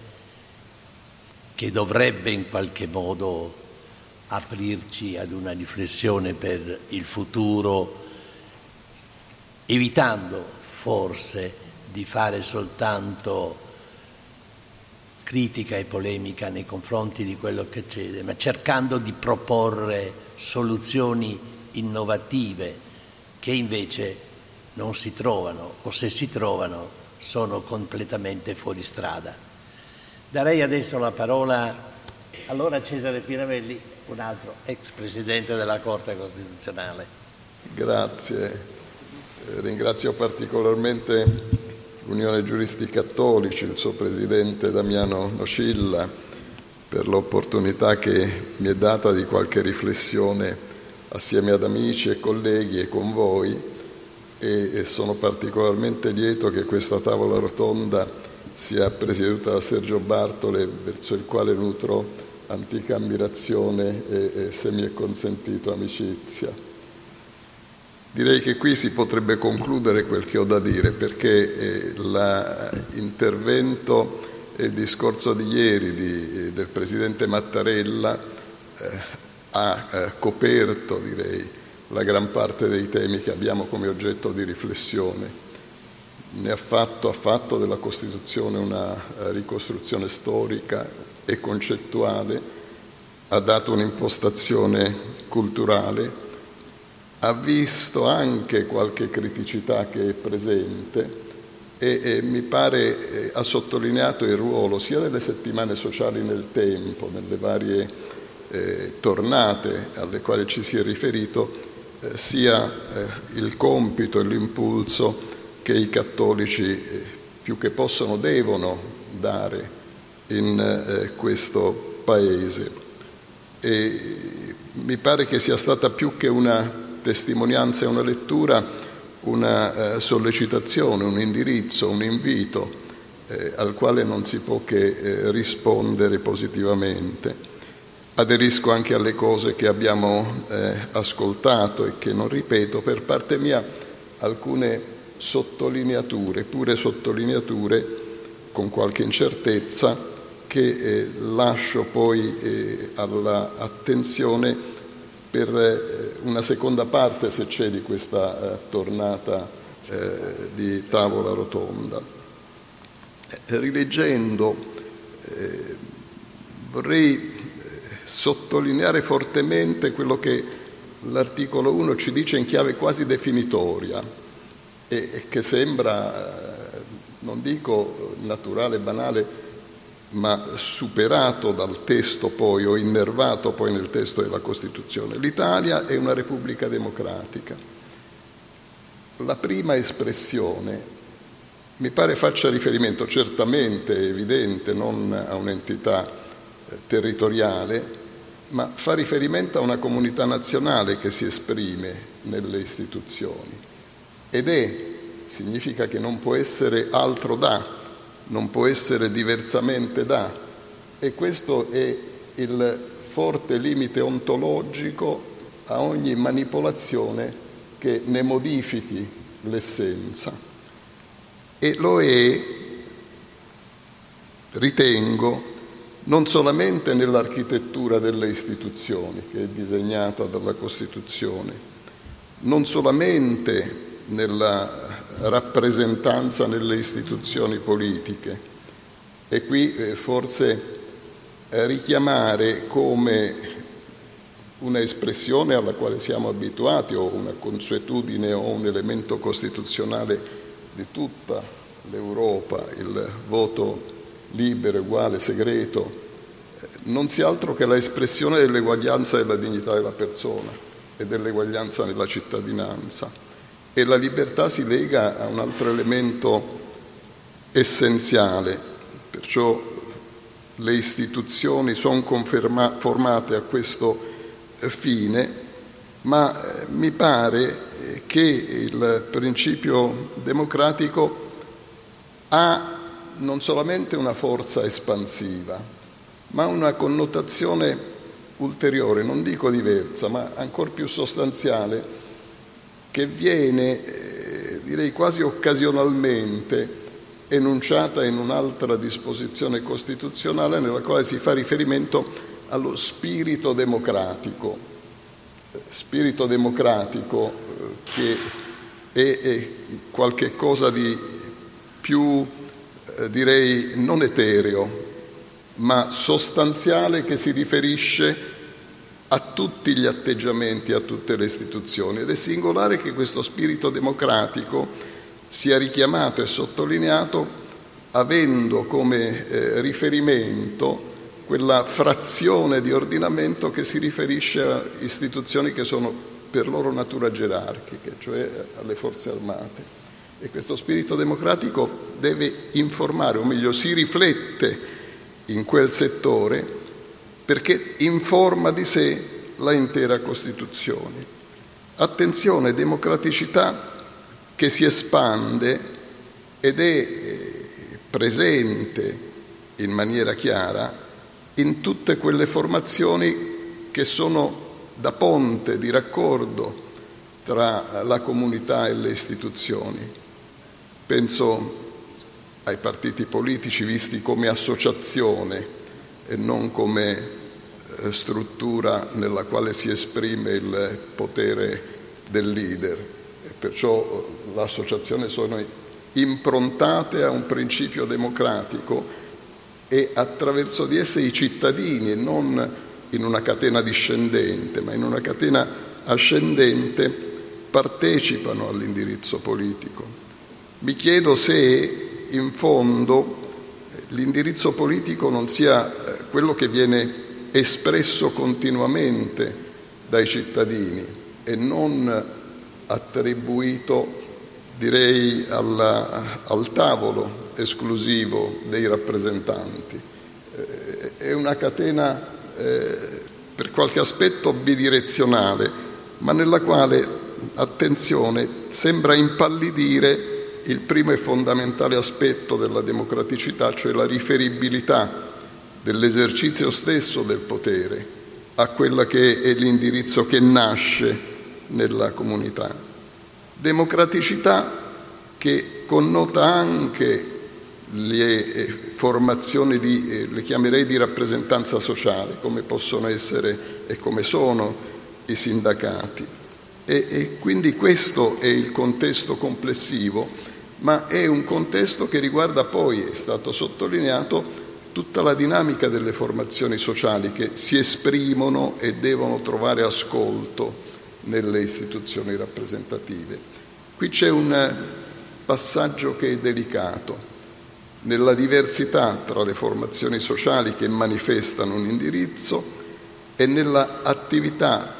che dovrebbe in qualche modo aprirci ad una riflessione per il futuro, evitando forse di fare soltanto critica e polemica nei confronti di quello che accade, ma cercando di proporre soluzioni innovative che invece non si trovano, o se si trovano sono completamente fuori strada. Darei adesso la parola allora a Cesare Piramelli, un altro ex presidente della Corte Costituzionale. Grazie, ringrazio particolarmente l'Unione Giuristi Cattolici, il suo presidente Damiano Nocilla, per l'opportunità che mi è data di qualche riflessione assieme ad amici e colleghi e con voi, e sono particolarmente lieto che questa tavola rotonda sia presieduta da Sergio Bartole, verso il quale nutro antica ammirazione e, se mi è consentito, amicizia. Direi che qui si potrebbe concludere quel che ho da dire, perché l'intervento e il discorso di ieri del Presidente Mattarella ha coperto, direi, la gran parte dei temi che abbiamo come oggetto di riflessione. Ha fatto della Costituzione una ricostruzione storica e concettuale, ha dato un'impostazione culturale, ha visto anche qualche criticità che è presente e mi pare ha sottolineato il ruolo sia delle settimane sociali nel tempo, nelle varie tornate alle quali ci si è riferito, sia il compito e l'impulso che i cattolici più che possono devono dare in questo Paese. E mi pare che sia stata più che una testimonianza e una lettura, una sollecitazione, un indirizzo, un invito al quale non si può che rispondere positivamente. Aderisco anche alle cose che abbiamo ascoltato e che non ripeto. Per parte mia alcune sottolineature, pure sottolineature con qualche incertezza, che lascio poi all'attenzione per una seconda parte, se c'è, di questa tornata di tavola rotonda. Rileggendo vorrei sottolineare fortemente quello che l'articolo 1 ci dice in chiave quasi definitoria e che sembra, non dico naturale, banale, ma superato dal testo poi, o innervato poi nel testo della Costituzione. L'Italia è una Repubblica democratica. La prima espressione mi pare faccia riferimento, certamente evidente, non a un'entità territoriale, ma fa riferimento a una comunità nazionale che si esprime nelle istituzioni. Significa che non può essere altro da, non può essere diversamente da, e questo è il forte limite ontologico a ogni manipolazione che ne modifichi l'essenza. E lo è, ritengo, non solamente nell'architettura delle istituzioni che è disegnata dalla Costituzione, non solamente nella rappresentanza nelle istituzioni politiche, e qui forse richiamare come una espressione alla quale siamo abituati, o una consuetudine o un elemento costituzionale di tutta l'Europa, il voto libero, uguale, segreto, non sia altro che l'espressione dell'eguaglianza della dignità della persona e dell'eguaglianza nella cittadinanza. E la libertà si lega a un altro elemento essenziale, perciò le istituzioni sono formate a questo fine, ma mi pare che il principio democratico ha non solamente una forza espansiva, ma una connotazione ulteriore, non dico diversa, ma ancor più sostanziale, che viene, direi quasi occasionalmente, enunciata in un'altra disposizione costituzionale nella quale si fa riferimento allo spirito democratico che è qualche cosa di più, direi, non etereo, ma sostanziale, che si riferisce a tutti gli atteggiamenti, a tutte le istituzioni. Ed è singolare che questo spirito democratico sia richiamato e sottolineato avendo come riferimento quella frazione di ordinamento che si riferisce a istituzioni che sono per loro natura gerarchiche, cioè alle forze armate. E questo spirito democratico deve informare, o meglio si riflette in quel settore, perché informa di sé la intera Costituzione. Attenzione, democraticità che si espande ed è presente in maniera chiara in tutte quelle formazioni che sono da ponte di raccordo tra la comunità e le istituzioni. Penso ai partiti politici visti come associazione e non come struttura nella quale si esprime il potere del leader. E perciò l'associazione sono improntate a un principio democratico e attraverso di esse i cittadini, e non in una catena discendente, ma in una catena ascendente, partecipano all'indirizzo politico. Mi chiedo se in fondo l'indirizzo politico non sia quello che viene espresso continuamente dai cittadini e non attribuito direi al tavolo esclusivo dei rappresentanti. È una catena per qualche aspetto bidirezionale, ma nella quale, attenzione, sembra impallidire il primo e fondamentale aspetto della democraticità, cioè la riferibilità dell'esercizio stesso del potere a quella che è l'indirizzo che nasce nella comunità. Democraticità che connota anche le formazioni le chiamerei di rappresentanza sociale, come possono essere e come sono i sindacati. E quindi questo è il contesto complessivo, ma è un contesto che riguarda poi, è stato sottolineato, tutta la dinamica delle formazioni sociali che si esprimono e devono trovare ascolto nelle istituzioni rappresentative. Qui c'è un passaggio che è delicato. Nella diversità tra le formazioni sociali che manifestano un indirizzo e nella attività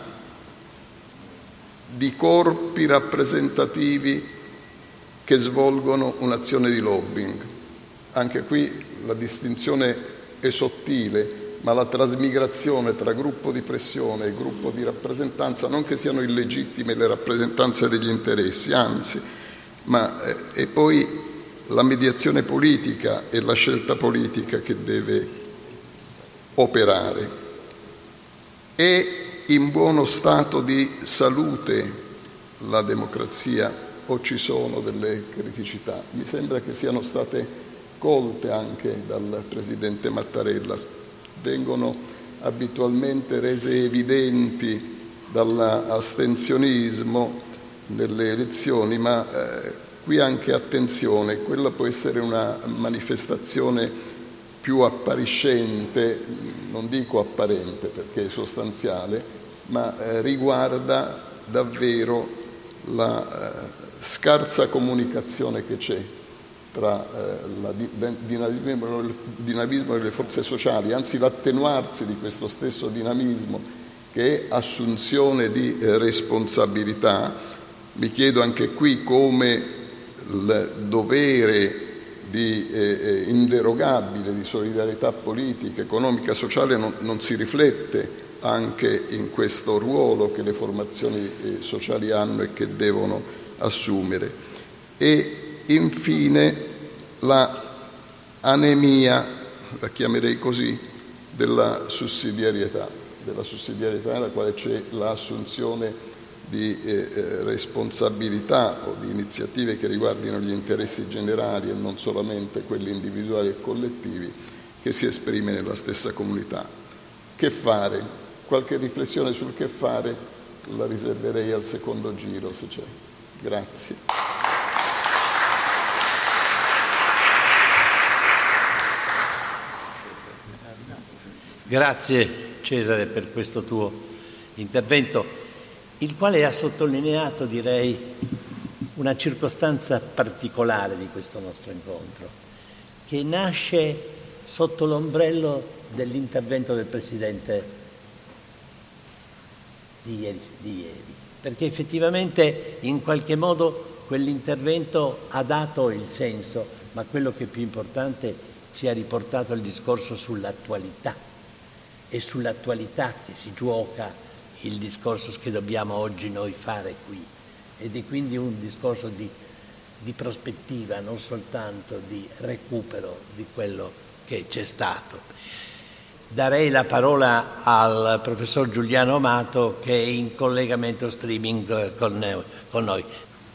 di corpi rappresentativi che svolgono un'azione di lobbying. Anche qui la distinzione è sottile, ma la trasmigrazione tra gruppo di pressione e gruppo di rappresentanza, non che siano illegittime le rappresentanze degli interessi, anzi, ma è poi la mediazione politica e la scelta politica che deve operare. È in buono stato di salute la democrazia o ci sono delle criticità? Mi sembra che siano state colte anche dal Presidente Mattarella, vengono abitualmente rese evidenti dall'astensionismo nelle elezioni, ma qui anche attenzione, quella può essere una manifestazione più appariscente, non dico apparente perché è sostanziale, ma riguarda davvero la scarsa comunicazione che c'è tra il dinamismo delle forze sociali, anzi l'attenuarsi di questo stesso dinamismo che è assunzione di responsabilità. Mi chiedo anche qui come il dovere inderogabile di solidarietà politica, economica, sociale non si riflette anche in questo ruolo che le formazioni sociali hanno e che devono assumere. E infine la anemia, la chiamerei così, della sussidiarietà nella quale c'è l'assunzione di responsabilità o di iniziative che riguardino gli interessi generali e non solamente quelli individuali e collettivi, che si esprime nella stessa comunità. Che fare? Qualche riflessione sul che fare la riserverei al secondo giro, se c'è. Grazie. Grazie Cesare per questo tuo intervento, il quale ha sottolineato, direi, una circostanza particolare di questo nostro incontro, che nasce sotto l'ombrello dell'intervento del Presidente di ieri, perché effettivamente in qualche modo quell'intervento ha dato il senso, ma quello che è più importante ci ha riportato il discorso sull'attualità. E sull'attualità che si gioca il discorso che dobbiamo oggi noi fare qui, ed è quindi un discorso di prospettiva, non soltanto di recupero di quello che c'è stato. Darei la parola al professor Giuliano Amato, che è in collegamento streaming con noi.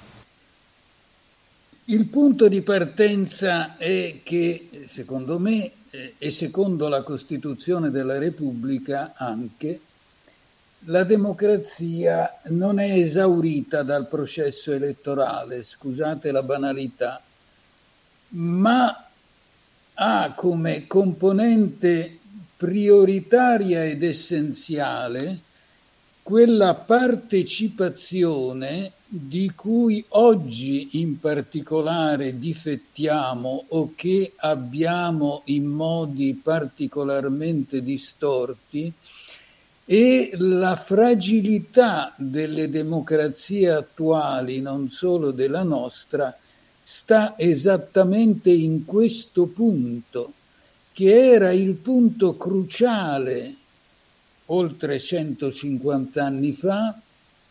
Il punto di partenza è che, secondo me, e secondo la Costituzione della Repubblica anche, la democrazia non è esaurita dal processo elettorale, scusate la banalità, ma ha come componente prioritaria ed essenziale quella partecipazione di cui oggi in particolare difettiamo o che abbiamo in modi particolarmente distorti, e la fragilità delle democrazie attuali, non solo della nostra, sta esattamente in questo punto, che era il punto cruciale oltre 150 anni fa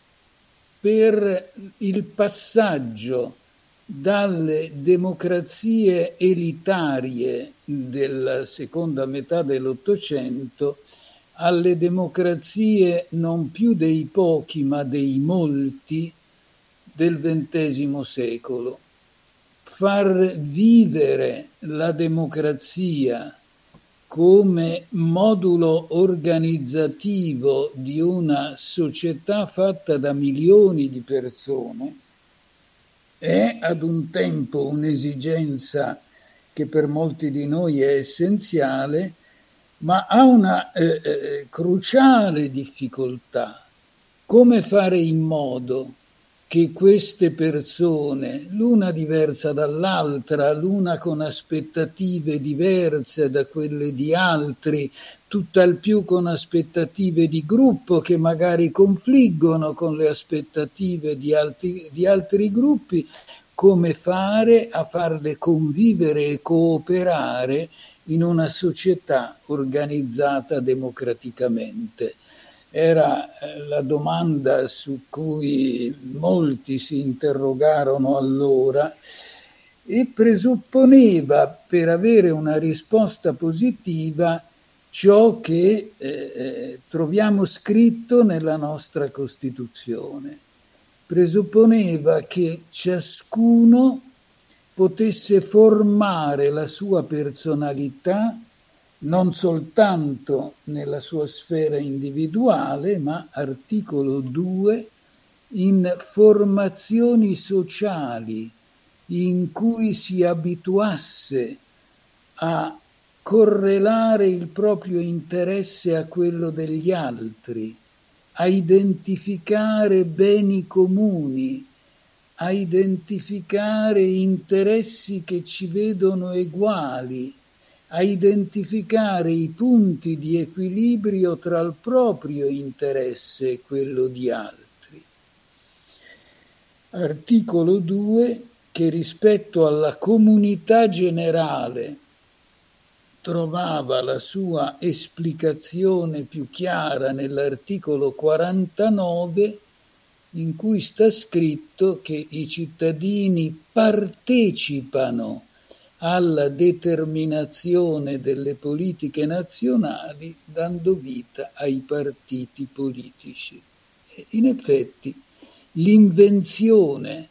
per il passaggio dalle democrazie elitarie della seconda metà dell'Ottocento alle democrazie non più dei pochi ma dei molti del XX secolo. Far vivere la democrazia come modulo organizzativo di una società fatta da milioni di persone è ad un tempo un'esigenza che per molti di noi è essenziale, ma ha una cruciale difficoltà. Come fare in modo che queste persone, l'una diversa dall'altra, l'una con aspettative diverse da quelle di altri, tutt'al più con aspettative di gruppo che magari confliggono con le aspettative di altri gruppi, come fare a farle convivere e cooperare in una società organizzata democraticamente. Era la domanda su cui molti si interrogarono allora e presupponeva, per avere una risposta positiva, ciò che troviamo scritto nella nostra Costituzione. Presupponeva che ciascuno potesse formare la sua personalità non soltanto nella sua sfera individuale, ma articolo 2, in formazioni sociali in cui si abituasse a correlare il proprio interesse a quello degli altri, a identificare beni comuni, a identificare interessi che ci vedono uguali, a identificare i punti di equilibrio tra il proprio interesse e quello di altri. Articolo 2, che rispetto alla comunità generale trovava la sua esplicazione più chiara nell'articolo 49, in cui sta scritto che i cittadini partecipano alla determinazione delle politiche nazionali dando vita ai partiti politici. E in effetti l'invenzione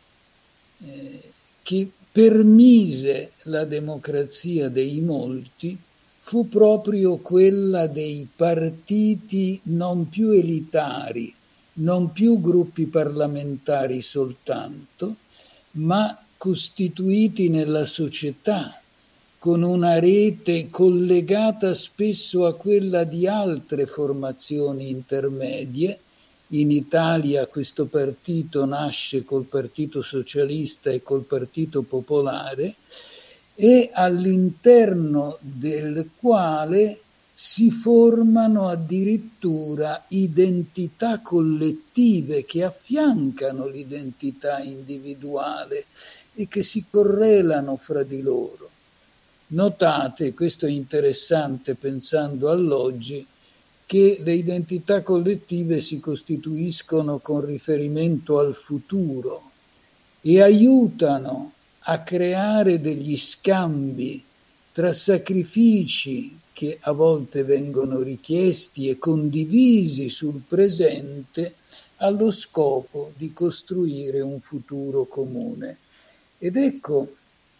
che permise la democrazia dei molti fu proprio quella dei partiti non più elitari, non più gruppi parlamentari soltanto, ma costituiti nella società, con una rete collegata spesso a quella di altre formazioni intermedie. In Italia questo partito nasce col Partito Socialista e col Partito Popolare, e all'interno del quale si formano addirittura identità collettive che affiancano l'identità individuale e che si correlano fra di loro. Notate, questo è interessante pensando all'oggi, che le identità collettive si costituiscono con riferimento al futuro e aiutano a creare degli scambi tra sacrifici che a volte vengono richiesti e condivisi sul presente allo scopo di costruire un futuro comune. Ed ecco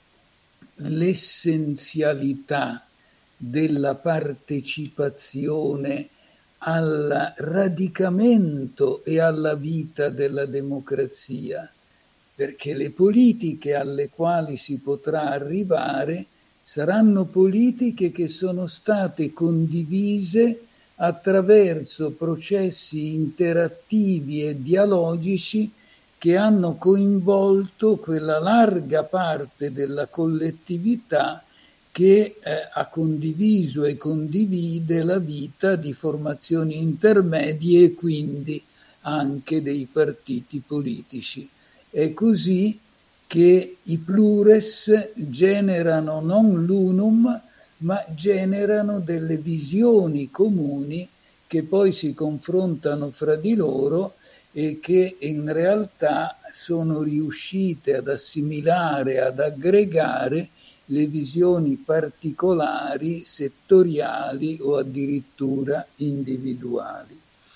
l'essenzialità della partecipazione al radicamento e alla vita della democrazia, perché le politiche alle quali si potrà arrivare saranno politiche che sono state condivise attraverso processi interattivi e dialogici che hanno coinvolto quella larga parte della collettività che ha condiviso e condivide la vita di formazioni intermedie e quindi anche dei partiti politici. È così che i plures generano non l'unum, ma generano delle visioni comuni che poi si confrontano fra di loro e che in realtà sono riuscite ad assimilare, ad aggregare le visioni particolari, settoriali o addirittura individuali.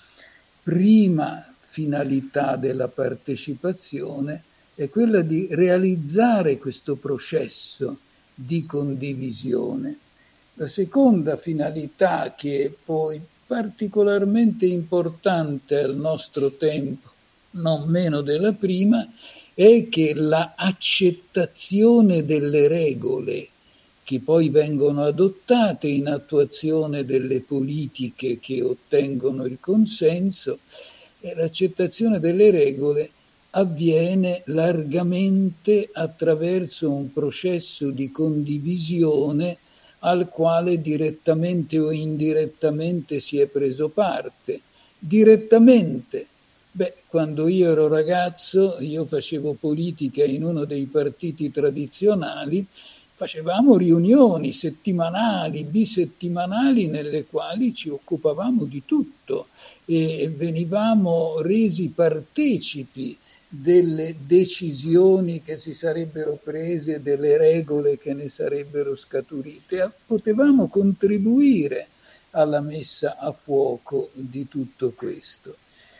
Prima finalità della partecipazione è quella di realizzare questo processo di condivisione. La seconda finalità, che è poi particolarmente importante al nostro tempo, non meno della prima, è che la accettazione delle regole che poi vengono adottate in attuazione delle politiche che ottengono il consenso, e l'accettazione delle regole avviene largamente attraverso un processo di condivisione al quale direttamente o indirettamente si è preso parte. Direttamente, quando io ero ragazzo, io facevo politica in uno dei partiti tradizionali, facevamo riunioni settimanali, bisettimanali, nelle quali ci occupavamo di tutto e venivamo resi partecipi delle decisioni che si sarebbero prese, delle regole che ne sarebbero scaturite. Potevamo contribuire alla messa a fuoco di tutto questo.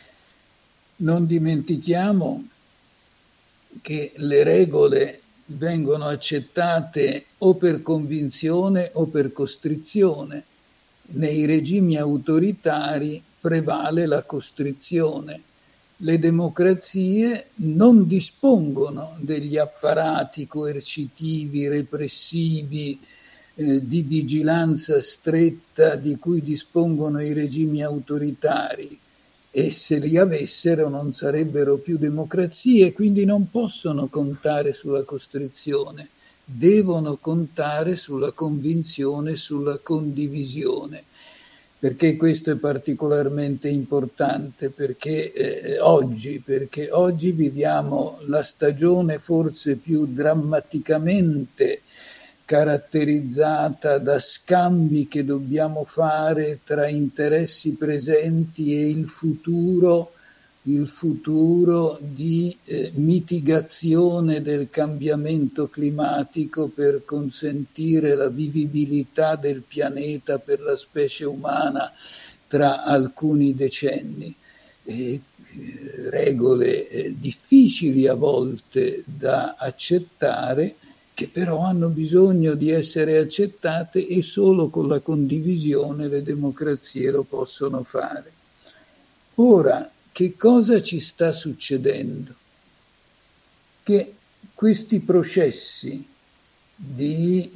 Non dimentichiamo che le regole vengono accettate o per convinzione o per costrizione. Nei regimi autoritari prevale la costrizione. Le democrazie non dispongono degli apparati coercitivi, repressivi, di vigilanza stretta di cui dispongono i regimi autoritari, e se li avessero non sarebbero più democrazie, quindi non possono contare sulla costrizione, devono contare sulla convinzione, sulla condivisione. Perché questo è particolarmente importante? Perché oggi viviamo la stagione forse più drammaticamente caratterizzata da scambi che dobbiamo fare tra interessi presenti e il futuro di mitigazione del cambiamento climatico per consentire la vivibilità del pianeta per la specie umana tra alcuni decenni. Regole difficili a volte da accettare, che però hanno bisogno di essere accettate, e solo con la condivisione le democrazie lo possono fare. Ora, che cosa ci sta succedendo? Che questi processi di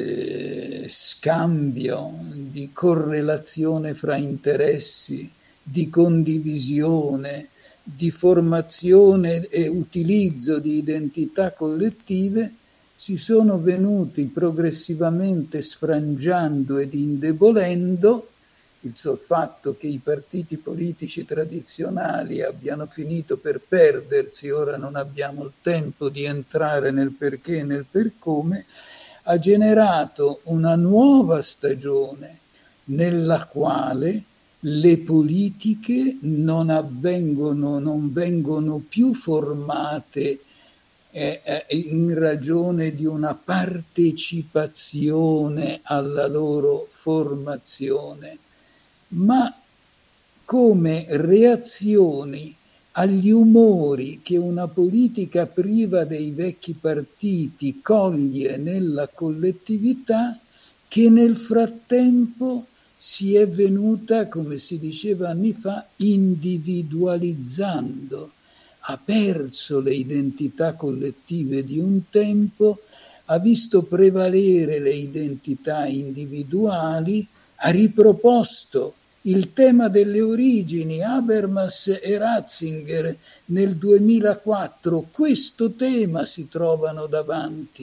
scambio, di correlazione fra interessi, di condivisione, di formazione e utilizzo di identità collettive si sono venuti progressivamente sfrangiando ed indebolendo. Il sol fatto che i partiti politici tradizionali abbiano finito per perdersi, ora non abbiamo il tempo di entrare nel perché e nel per come, ha generato una nuova stagione nella quale le politiche non vengono più formate in ragione di una partecipazione alla loro formazione, ma come reazioni agli umori che una politica priva dei vecchi partiti coglie nella collettività, che nel frattempo si è venuta, come si diceva anni fa, individualizzando. Ha perso le identità collettive di un tempo, ha visto prevalere le identità individuali, ha riproposto il tema delle origini. Habermas e Ratzinger nel 2004 questo tema si trovano davanti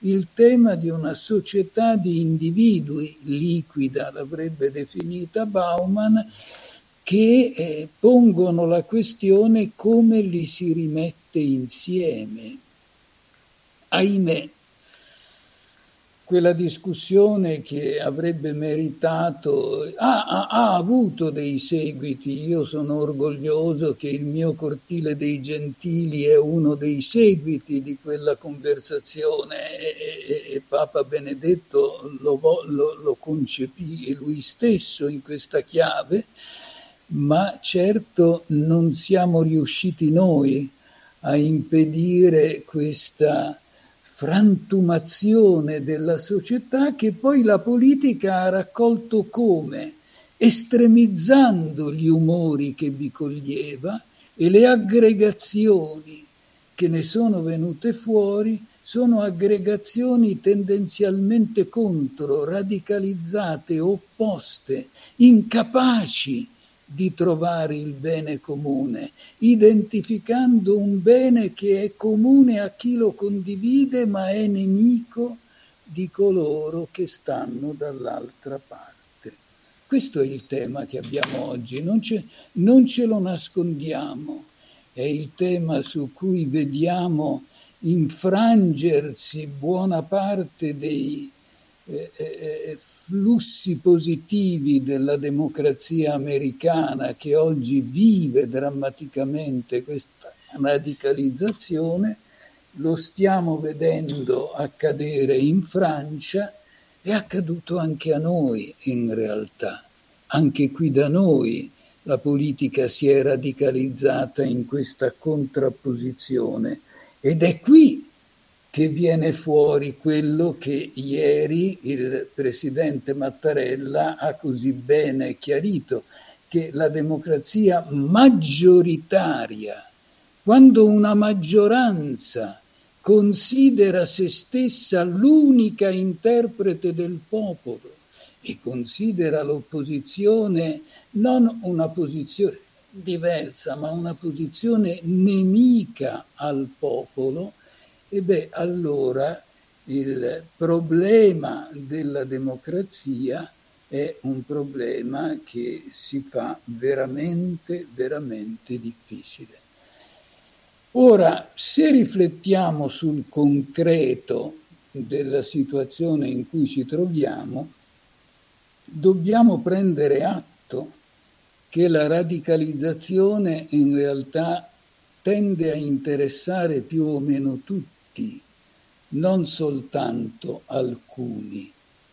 il tema di una società di individui liquida, l'avrebbe definita Bauman, che pongono la questione come li si rimette insieme. Ahimè, quella discussione che avrebbe meritato, ha avuto dei seguiti. Io sono orgoglioso che il mio Cortile dei Gentili è uno dei seguiti di quella conversazione e Papa Benedetto lo concepì lui stesso in questa chiave, ma certo non siamo riusciti noi a impedire questa frantumazione della società che poi la politica ha raccolto come? Estremizzando gli umori che vi coglieva, e le aggregazioni che ne sono venute fuori sono aggregazioni tendenzialmente contro, radicalizzate, opposte, incapaci di trovare il bene comune, identificando un bene che è comune a chi lo condivide, ma è nemico di coloro che stanno dall'altra parte. Questo è il tema che abbiamo oggi, non ce lo nascondiamo, è il tema su cui vediamo infrangersi buona parte dei flussi positivi della democrazia americana, che oggi vive drammaticamente questa radicalizzazione. Lo stiamo vedendo accadere in Francia, è accaduto anche a noi in realtà. Anche qui da noi la politica si è radicalizzata in questa contrapposizione, ed è qui che viene fuori quello che ieri il presidente Mattarella ha così bene chiarito, che la democrazia maggioritaria, quando una maggioranza considera se stessa l'unica interprete del popolo e considera l'opposizione non una posizione diversa, ma una posizione nemica al popolo, allora il problema della democrazia è un problema che si fa veramente, veramente difficile. Ora, se riflettiamo sul concreto della situazione in cui ci troviamo, dobbiamo prendere atto che la radicalizzazione in realtà tende a interessare più o meno tutti, non soltanto alcuni.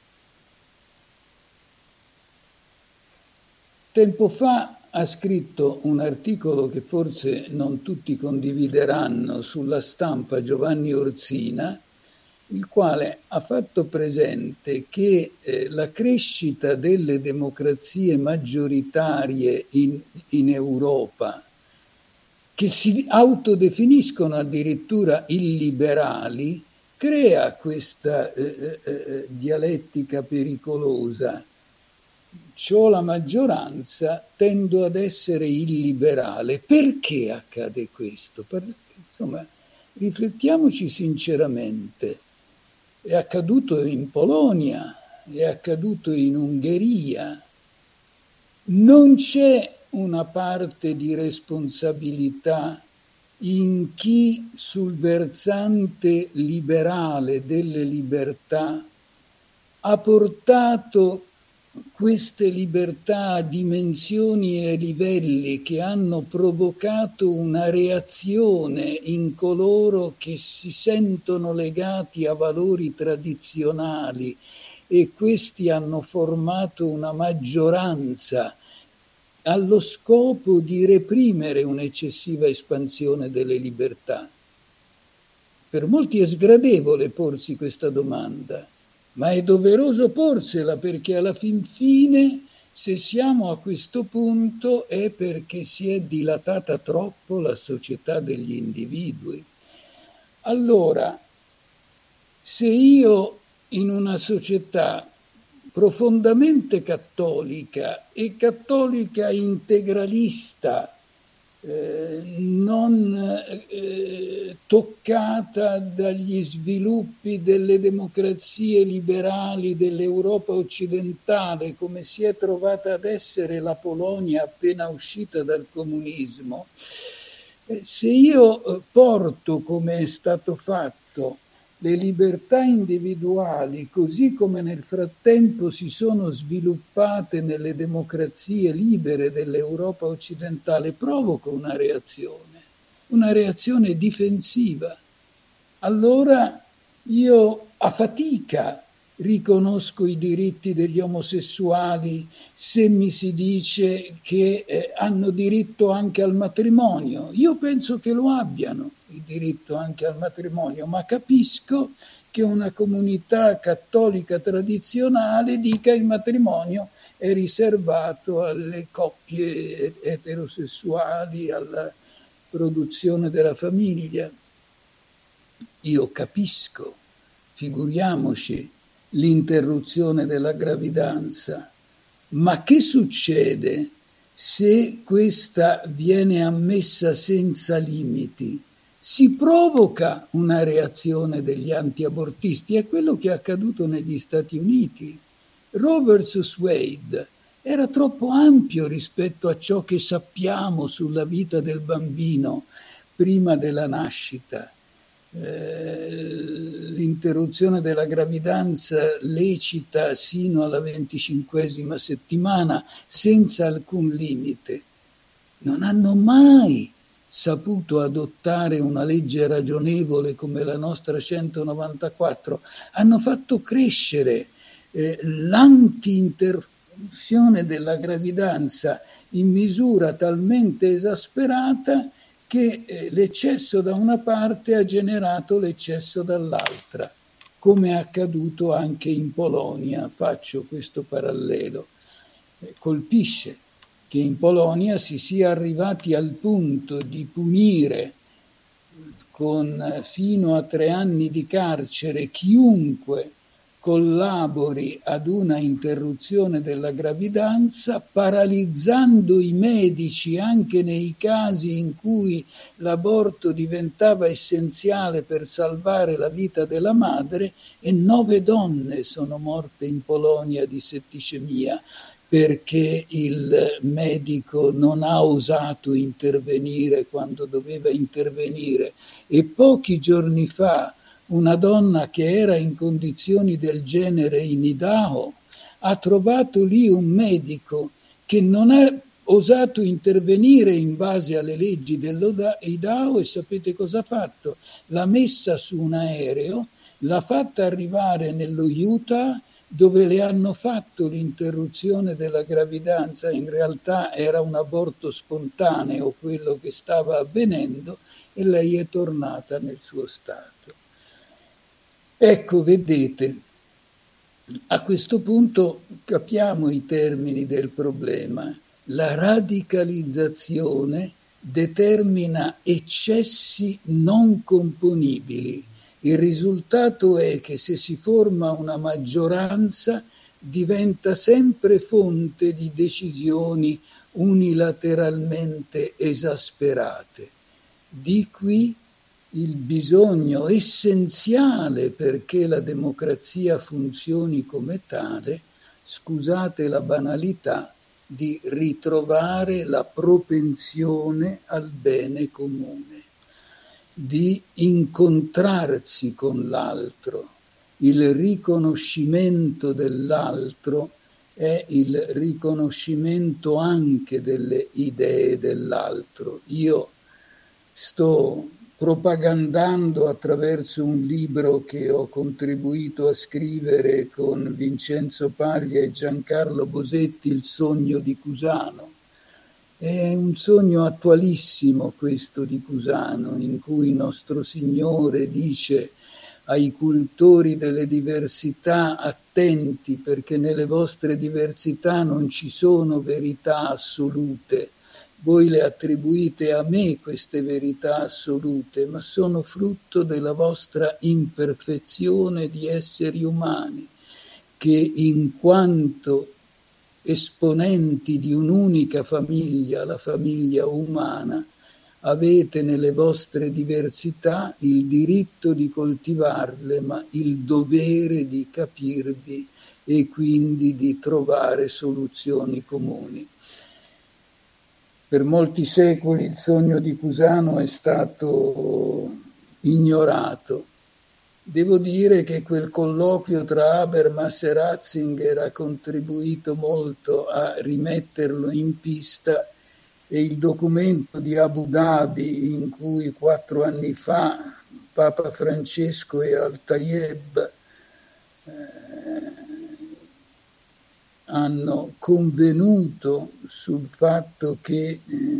Tempo fa ha scritto un articolo che forse non tutti condivideranno sulla Stampa Giovanni Orsina, il quale ha fatto presente che la crescita delle democrazie maggioritarie in Europa, che si autodefiniscono addirittura illiberali, crea questa dialettica pericolosa. C'ho la maggioranza, tendo ad essere illiberale. Perché accade questo? Insomma, riflettiamoci sinceramente. È accaduto in Polonia, è accaduto in Ungheria. Non c'è una parte di responsabilità in chi sul versante liberale delle libertà ha portato queste libertà a dimensioni e livelli che hanno provocato una reazione in coloro che si sentono legati a valori tradizionali, e questi hanno formato una maggioranza allo scopo di reprimere un'eccessiva espansione delle libertà. Per molti è sgradevole porsi questa domanda, ma è doveroso porsela, perché alla fin fine, se siamo a questo punto, è perché si è dilatata troppo la società degli individui. Allora, se io in una società profondamente cattolica e cattolica integralista, non toccata dagli sviluppi delle democrazie liberali dell'Europa occidentale, come si è trovata ad essere la Polonia appena uscita dal comunismo, se io porto, come è stato fatto, le libertà individuali, così come nel frattempo si sono sviluppate nelle democrazie libere dell'Europa occidentale, provoca una reazione difensiva. Allora io a fatica riconosco i diritti degli omosessuali se mi si dice che hanno diritto anche al matrimonio. Io penso che lo abbiano il diritto anche al matrimonio, ma capisco che una comunità cattolica tradizionale dica il matrimonio è riservato alle coppie eterosessuali, alla produzione della famiglia. Io capisco, figuriamoci, l'interruzione della gravidanza, ma che succede se questa viene ammessa senza limiti? Si provoca una reazione degli antiabortisti, è quello che è accaduto negli Stati Uniti. Roe vs. Wade era troppo ampio rispetto a ciò che sappiamo sulla vita del bambino prima della nascita. L'interruzione della gravidanza lecita sino alla 25ª settimana senza alcun limite. Non hanno mai saputo adottare una legge ragionevole come la nostra 194, hanno fatto crescere l'anti-interruzione della gravidanza in misura talmente esasperata che l'eccesso da una parte ha generato l'eccesso dall'altra, come è accaduto anche in Polonia. Faccio questo parallelo. Colpisce che in Polonia si sia arrivati al punto di punire con fino a 3 anni di carcere chiunque collabori ad una interruzione della gravidanza, paralizzando i medici anche nei casi in cui l'aborto diventava essenziale per salvare la vita della madre, e 9 donne sono morte in Polonia di setticemia perché il medico non ha osato intervenire quando doveva intervenire. E pochi giorni fa una donna che era in condizioni del genere in Idaho ha trovato lì un medico che non ha osato intervenire in base alle leggi dell'Idaho, e sapete cosa ha fatto? L'ha messa su un aereo, l'ha fatta arrivare nello Utah, dove le hanno fatto l'interruzione della gravidanza. In realtà era un aborto spontaneo quello che stava avvenendo, e lei è tornata nel suo stato. Ecco, vedete, a questo punto capiamo i termini del problema. La radicalizzazione determina eccessi non componibili. Il risultato è che se si forma una maggioranza diventa sempre fonte di decisioni unilateralmente esasperate. Di qui il bisogno essenziale perché la democrazia funzioni come tale, scusate la banalità, di ritrovare la propensione al bene comune, di incontrarsi con l'altro. Il riconoscimento dell'altro è il riconoscimento anche delle idee dell'altro. Io sto propagandando attraverso un libro che ho contribuito a scrivere con Vincenzo Paglia e Giancarlo Bosetti, Il sogno di Cusano. È un sogno attualissimo questo di Cusano, in cui Nostro Signore dice ai cultori delle diversità: attenti, perché nelle vostre diversità non ci sono verità assolute. Voi le attribuite a me queste verità assolute, ma sono frutto della vostra imperfezione di esseri umani, che in quanto esponenti di un'unica famiglia, la famiglia umana, avete nelle vostre diversità il diritto di coltivarle, ma il dovere di capirvi e quindi di trovare soluzioni comuni. Per molti secoli il sogno di Cusano è stato ignorato. Devo dire che quel colloquio tra Habermas e Ratzinger ha contribuito molto a rimetterlo in pista, e il documento di Abu Dhabi in cui 4 anni fa Papa Francesco e Al-Tayeb hanno convenuto sul fatto che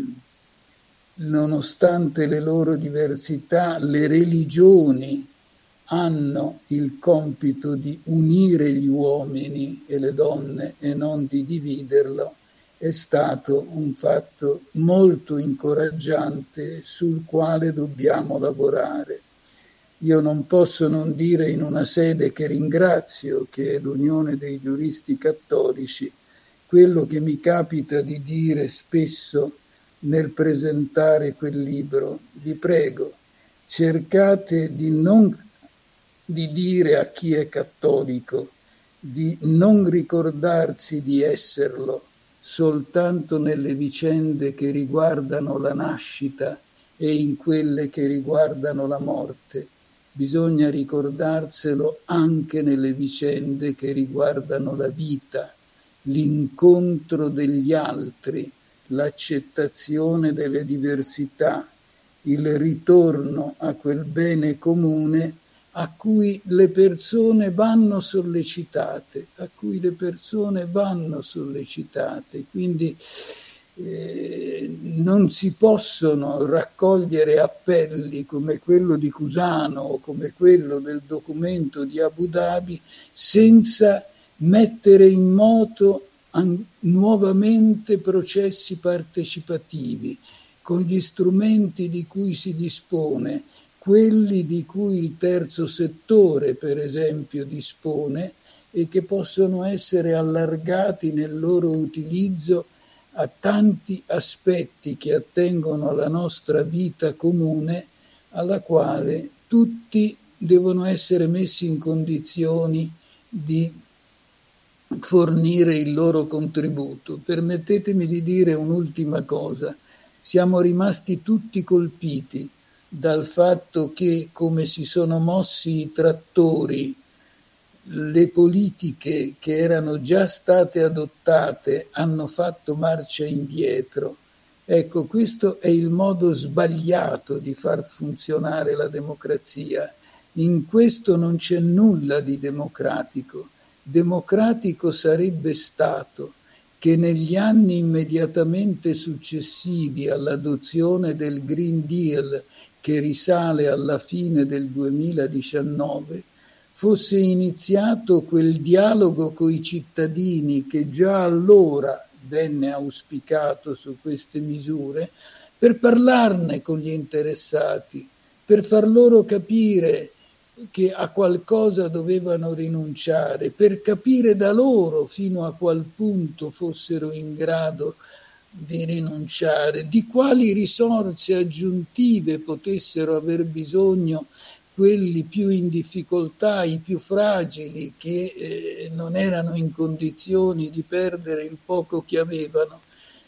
nonostante le loro diversità, le religioni hanno il compito di unire gli uomini e le donne e non di dividerlo, è stato un fatto molto incoraggiante sul quale dobbiamo lavorare. Io non posso non dire in una sede che ringrazio, che è l'Unione dei Giuristi Cattolici, quello che mi capita di dire spesso nel presentare quel libro. Vi prego, cercate di dire a chi è cattolico di non ricordarsi di esserlo soltanto nelle vicende che riguardano la nascita e in quelle che riguardano la morte. Bisogna ricordarselo anche nelle vicende che riguardano la vita, l'incontro degli altri, l'accettazione delle diversità, il ritorno a quel bene comune a cui le persone vanno sollecitate, Quindi non si possono raccogliere appelli come quello di Cusano o come quello del documento di Abu Dhabi senza mettere in moto nuovamente processi partecipativi con gli strumenti di cui si dispone, quelli di cui il terzo settore, per esempio, dispone e che possono essere allargati nel loro utilizzo a tanti aspetti che attengono alla nostra vita comune, alla quale tutti devono essere messi in condizioni di fornire il loro contributo. Permettetemi di dire un'ultima cosa. Siamo rimasti tutti colpiti dal fatto che, come si sono mossi i trattori, le politiche che erano già state adottate hanno fatto marcia indietro. Ecco, questo è il modo sbagliato di far funzionare la democrazia. In questo non c'è nulla di democratico. Democratico sarebbe stato che negli anni immediatamente successivi all'adozione del Green Deal, che risale alla fine del 2019, fosse iniziato quel dialogo coi cittadini che già allora venne auspicato su queste misure, per parlarne con gli interessati, per far loro capire che a qualcosa dovevano rinunciare, per capire da loro fino a qual punto fossero in grado di rinunciare, di quali risorse aggiuntive potessero aver bisogno quelli più in difficoltà, i più fragili, che non erano in condizioni di perdere il poco che avevano.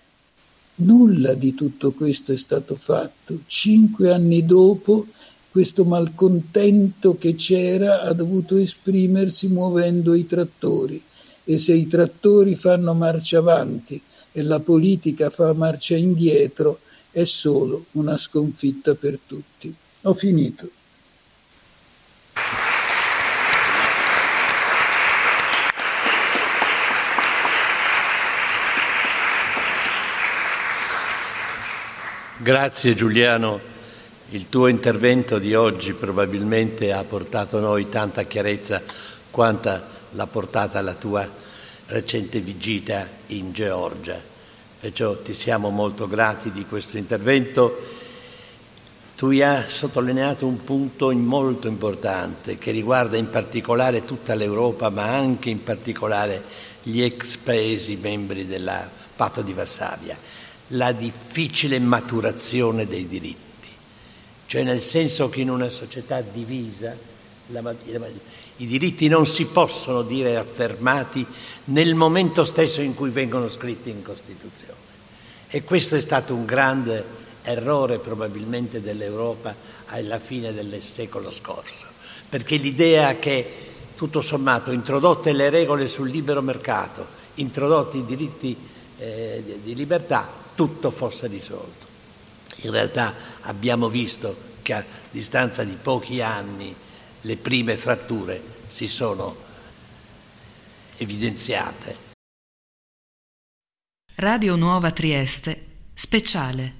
Nulla di tutto questo è stato fatto. 5 anni dopo, questo malcontento che c'era ha dovuto esprimersi muovendo i trattori, e se i trattori fanno marcia avanti e la politica fa marcia indietro, è solo una sconfitta per tutti. Ho finito. Grazie Giuliano, il tuo intervento di oggi probabilmente ha portato a noi tanta chiarezza quanta l'ha portata la tua recente visita in Georgia, perciò ti siamo molto grati di questo intervento. Tu hai sottolineato un punto molto importante che riguarda in particolare tutta l'Europa, ma anche in particolare gli ex paesi membri del Patto di Varsavia. la difficile maturazione dei diritti, cioè nel senso che in una società divisa i diritti non si possono dire affermati nel momento stesso in cui vengono scritti in Costituzione. E questo è stato un grande errore probabilmente dell'Europa alla fine del secolo scorso, perché l'idea che tutto sommato, introdotte le regole sul libero mercato, introdotti i diritti di libertà, tutto fosse risolto. In realtà abbiamo visto che a distanza di pochi anni le prime fratture si sono evidenziate. Radio Nuova Trieste, speciale.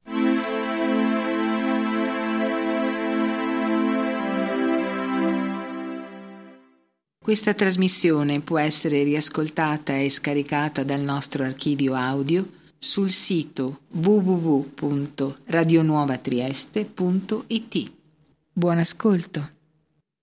Questa trasmissione può essere riascoltata e scaricata dal nostro archivio audio sul sito www.radionuovatrieste.it. Buon ascolto.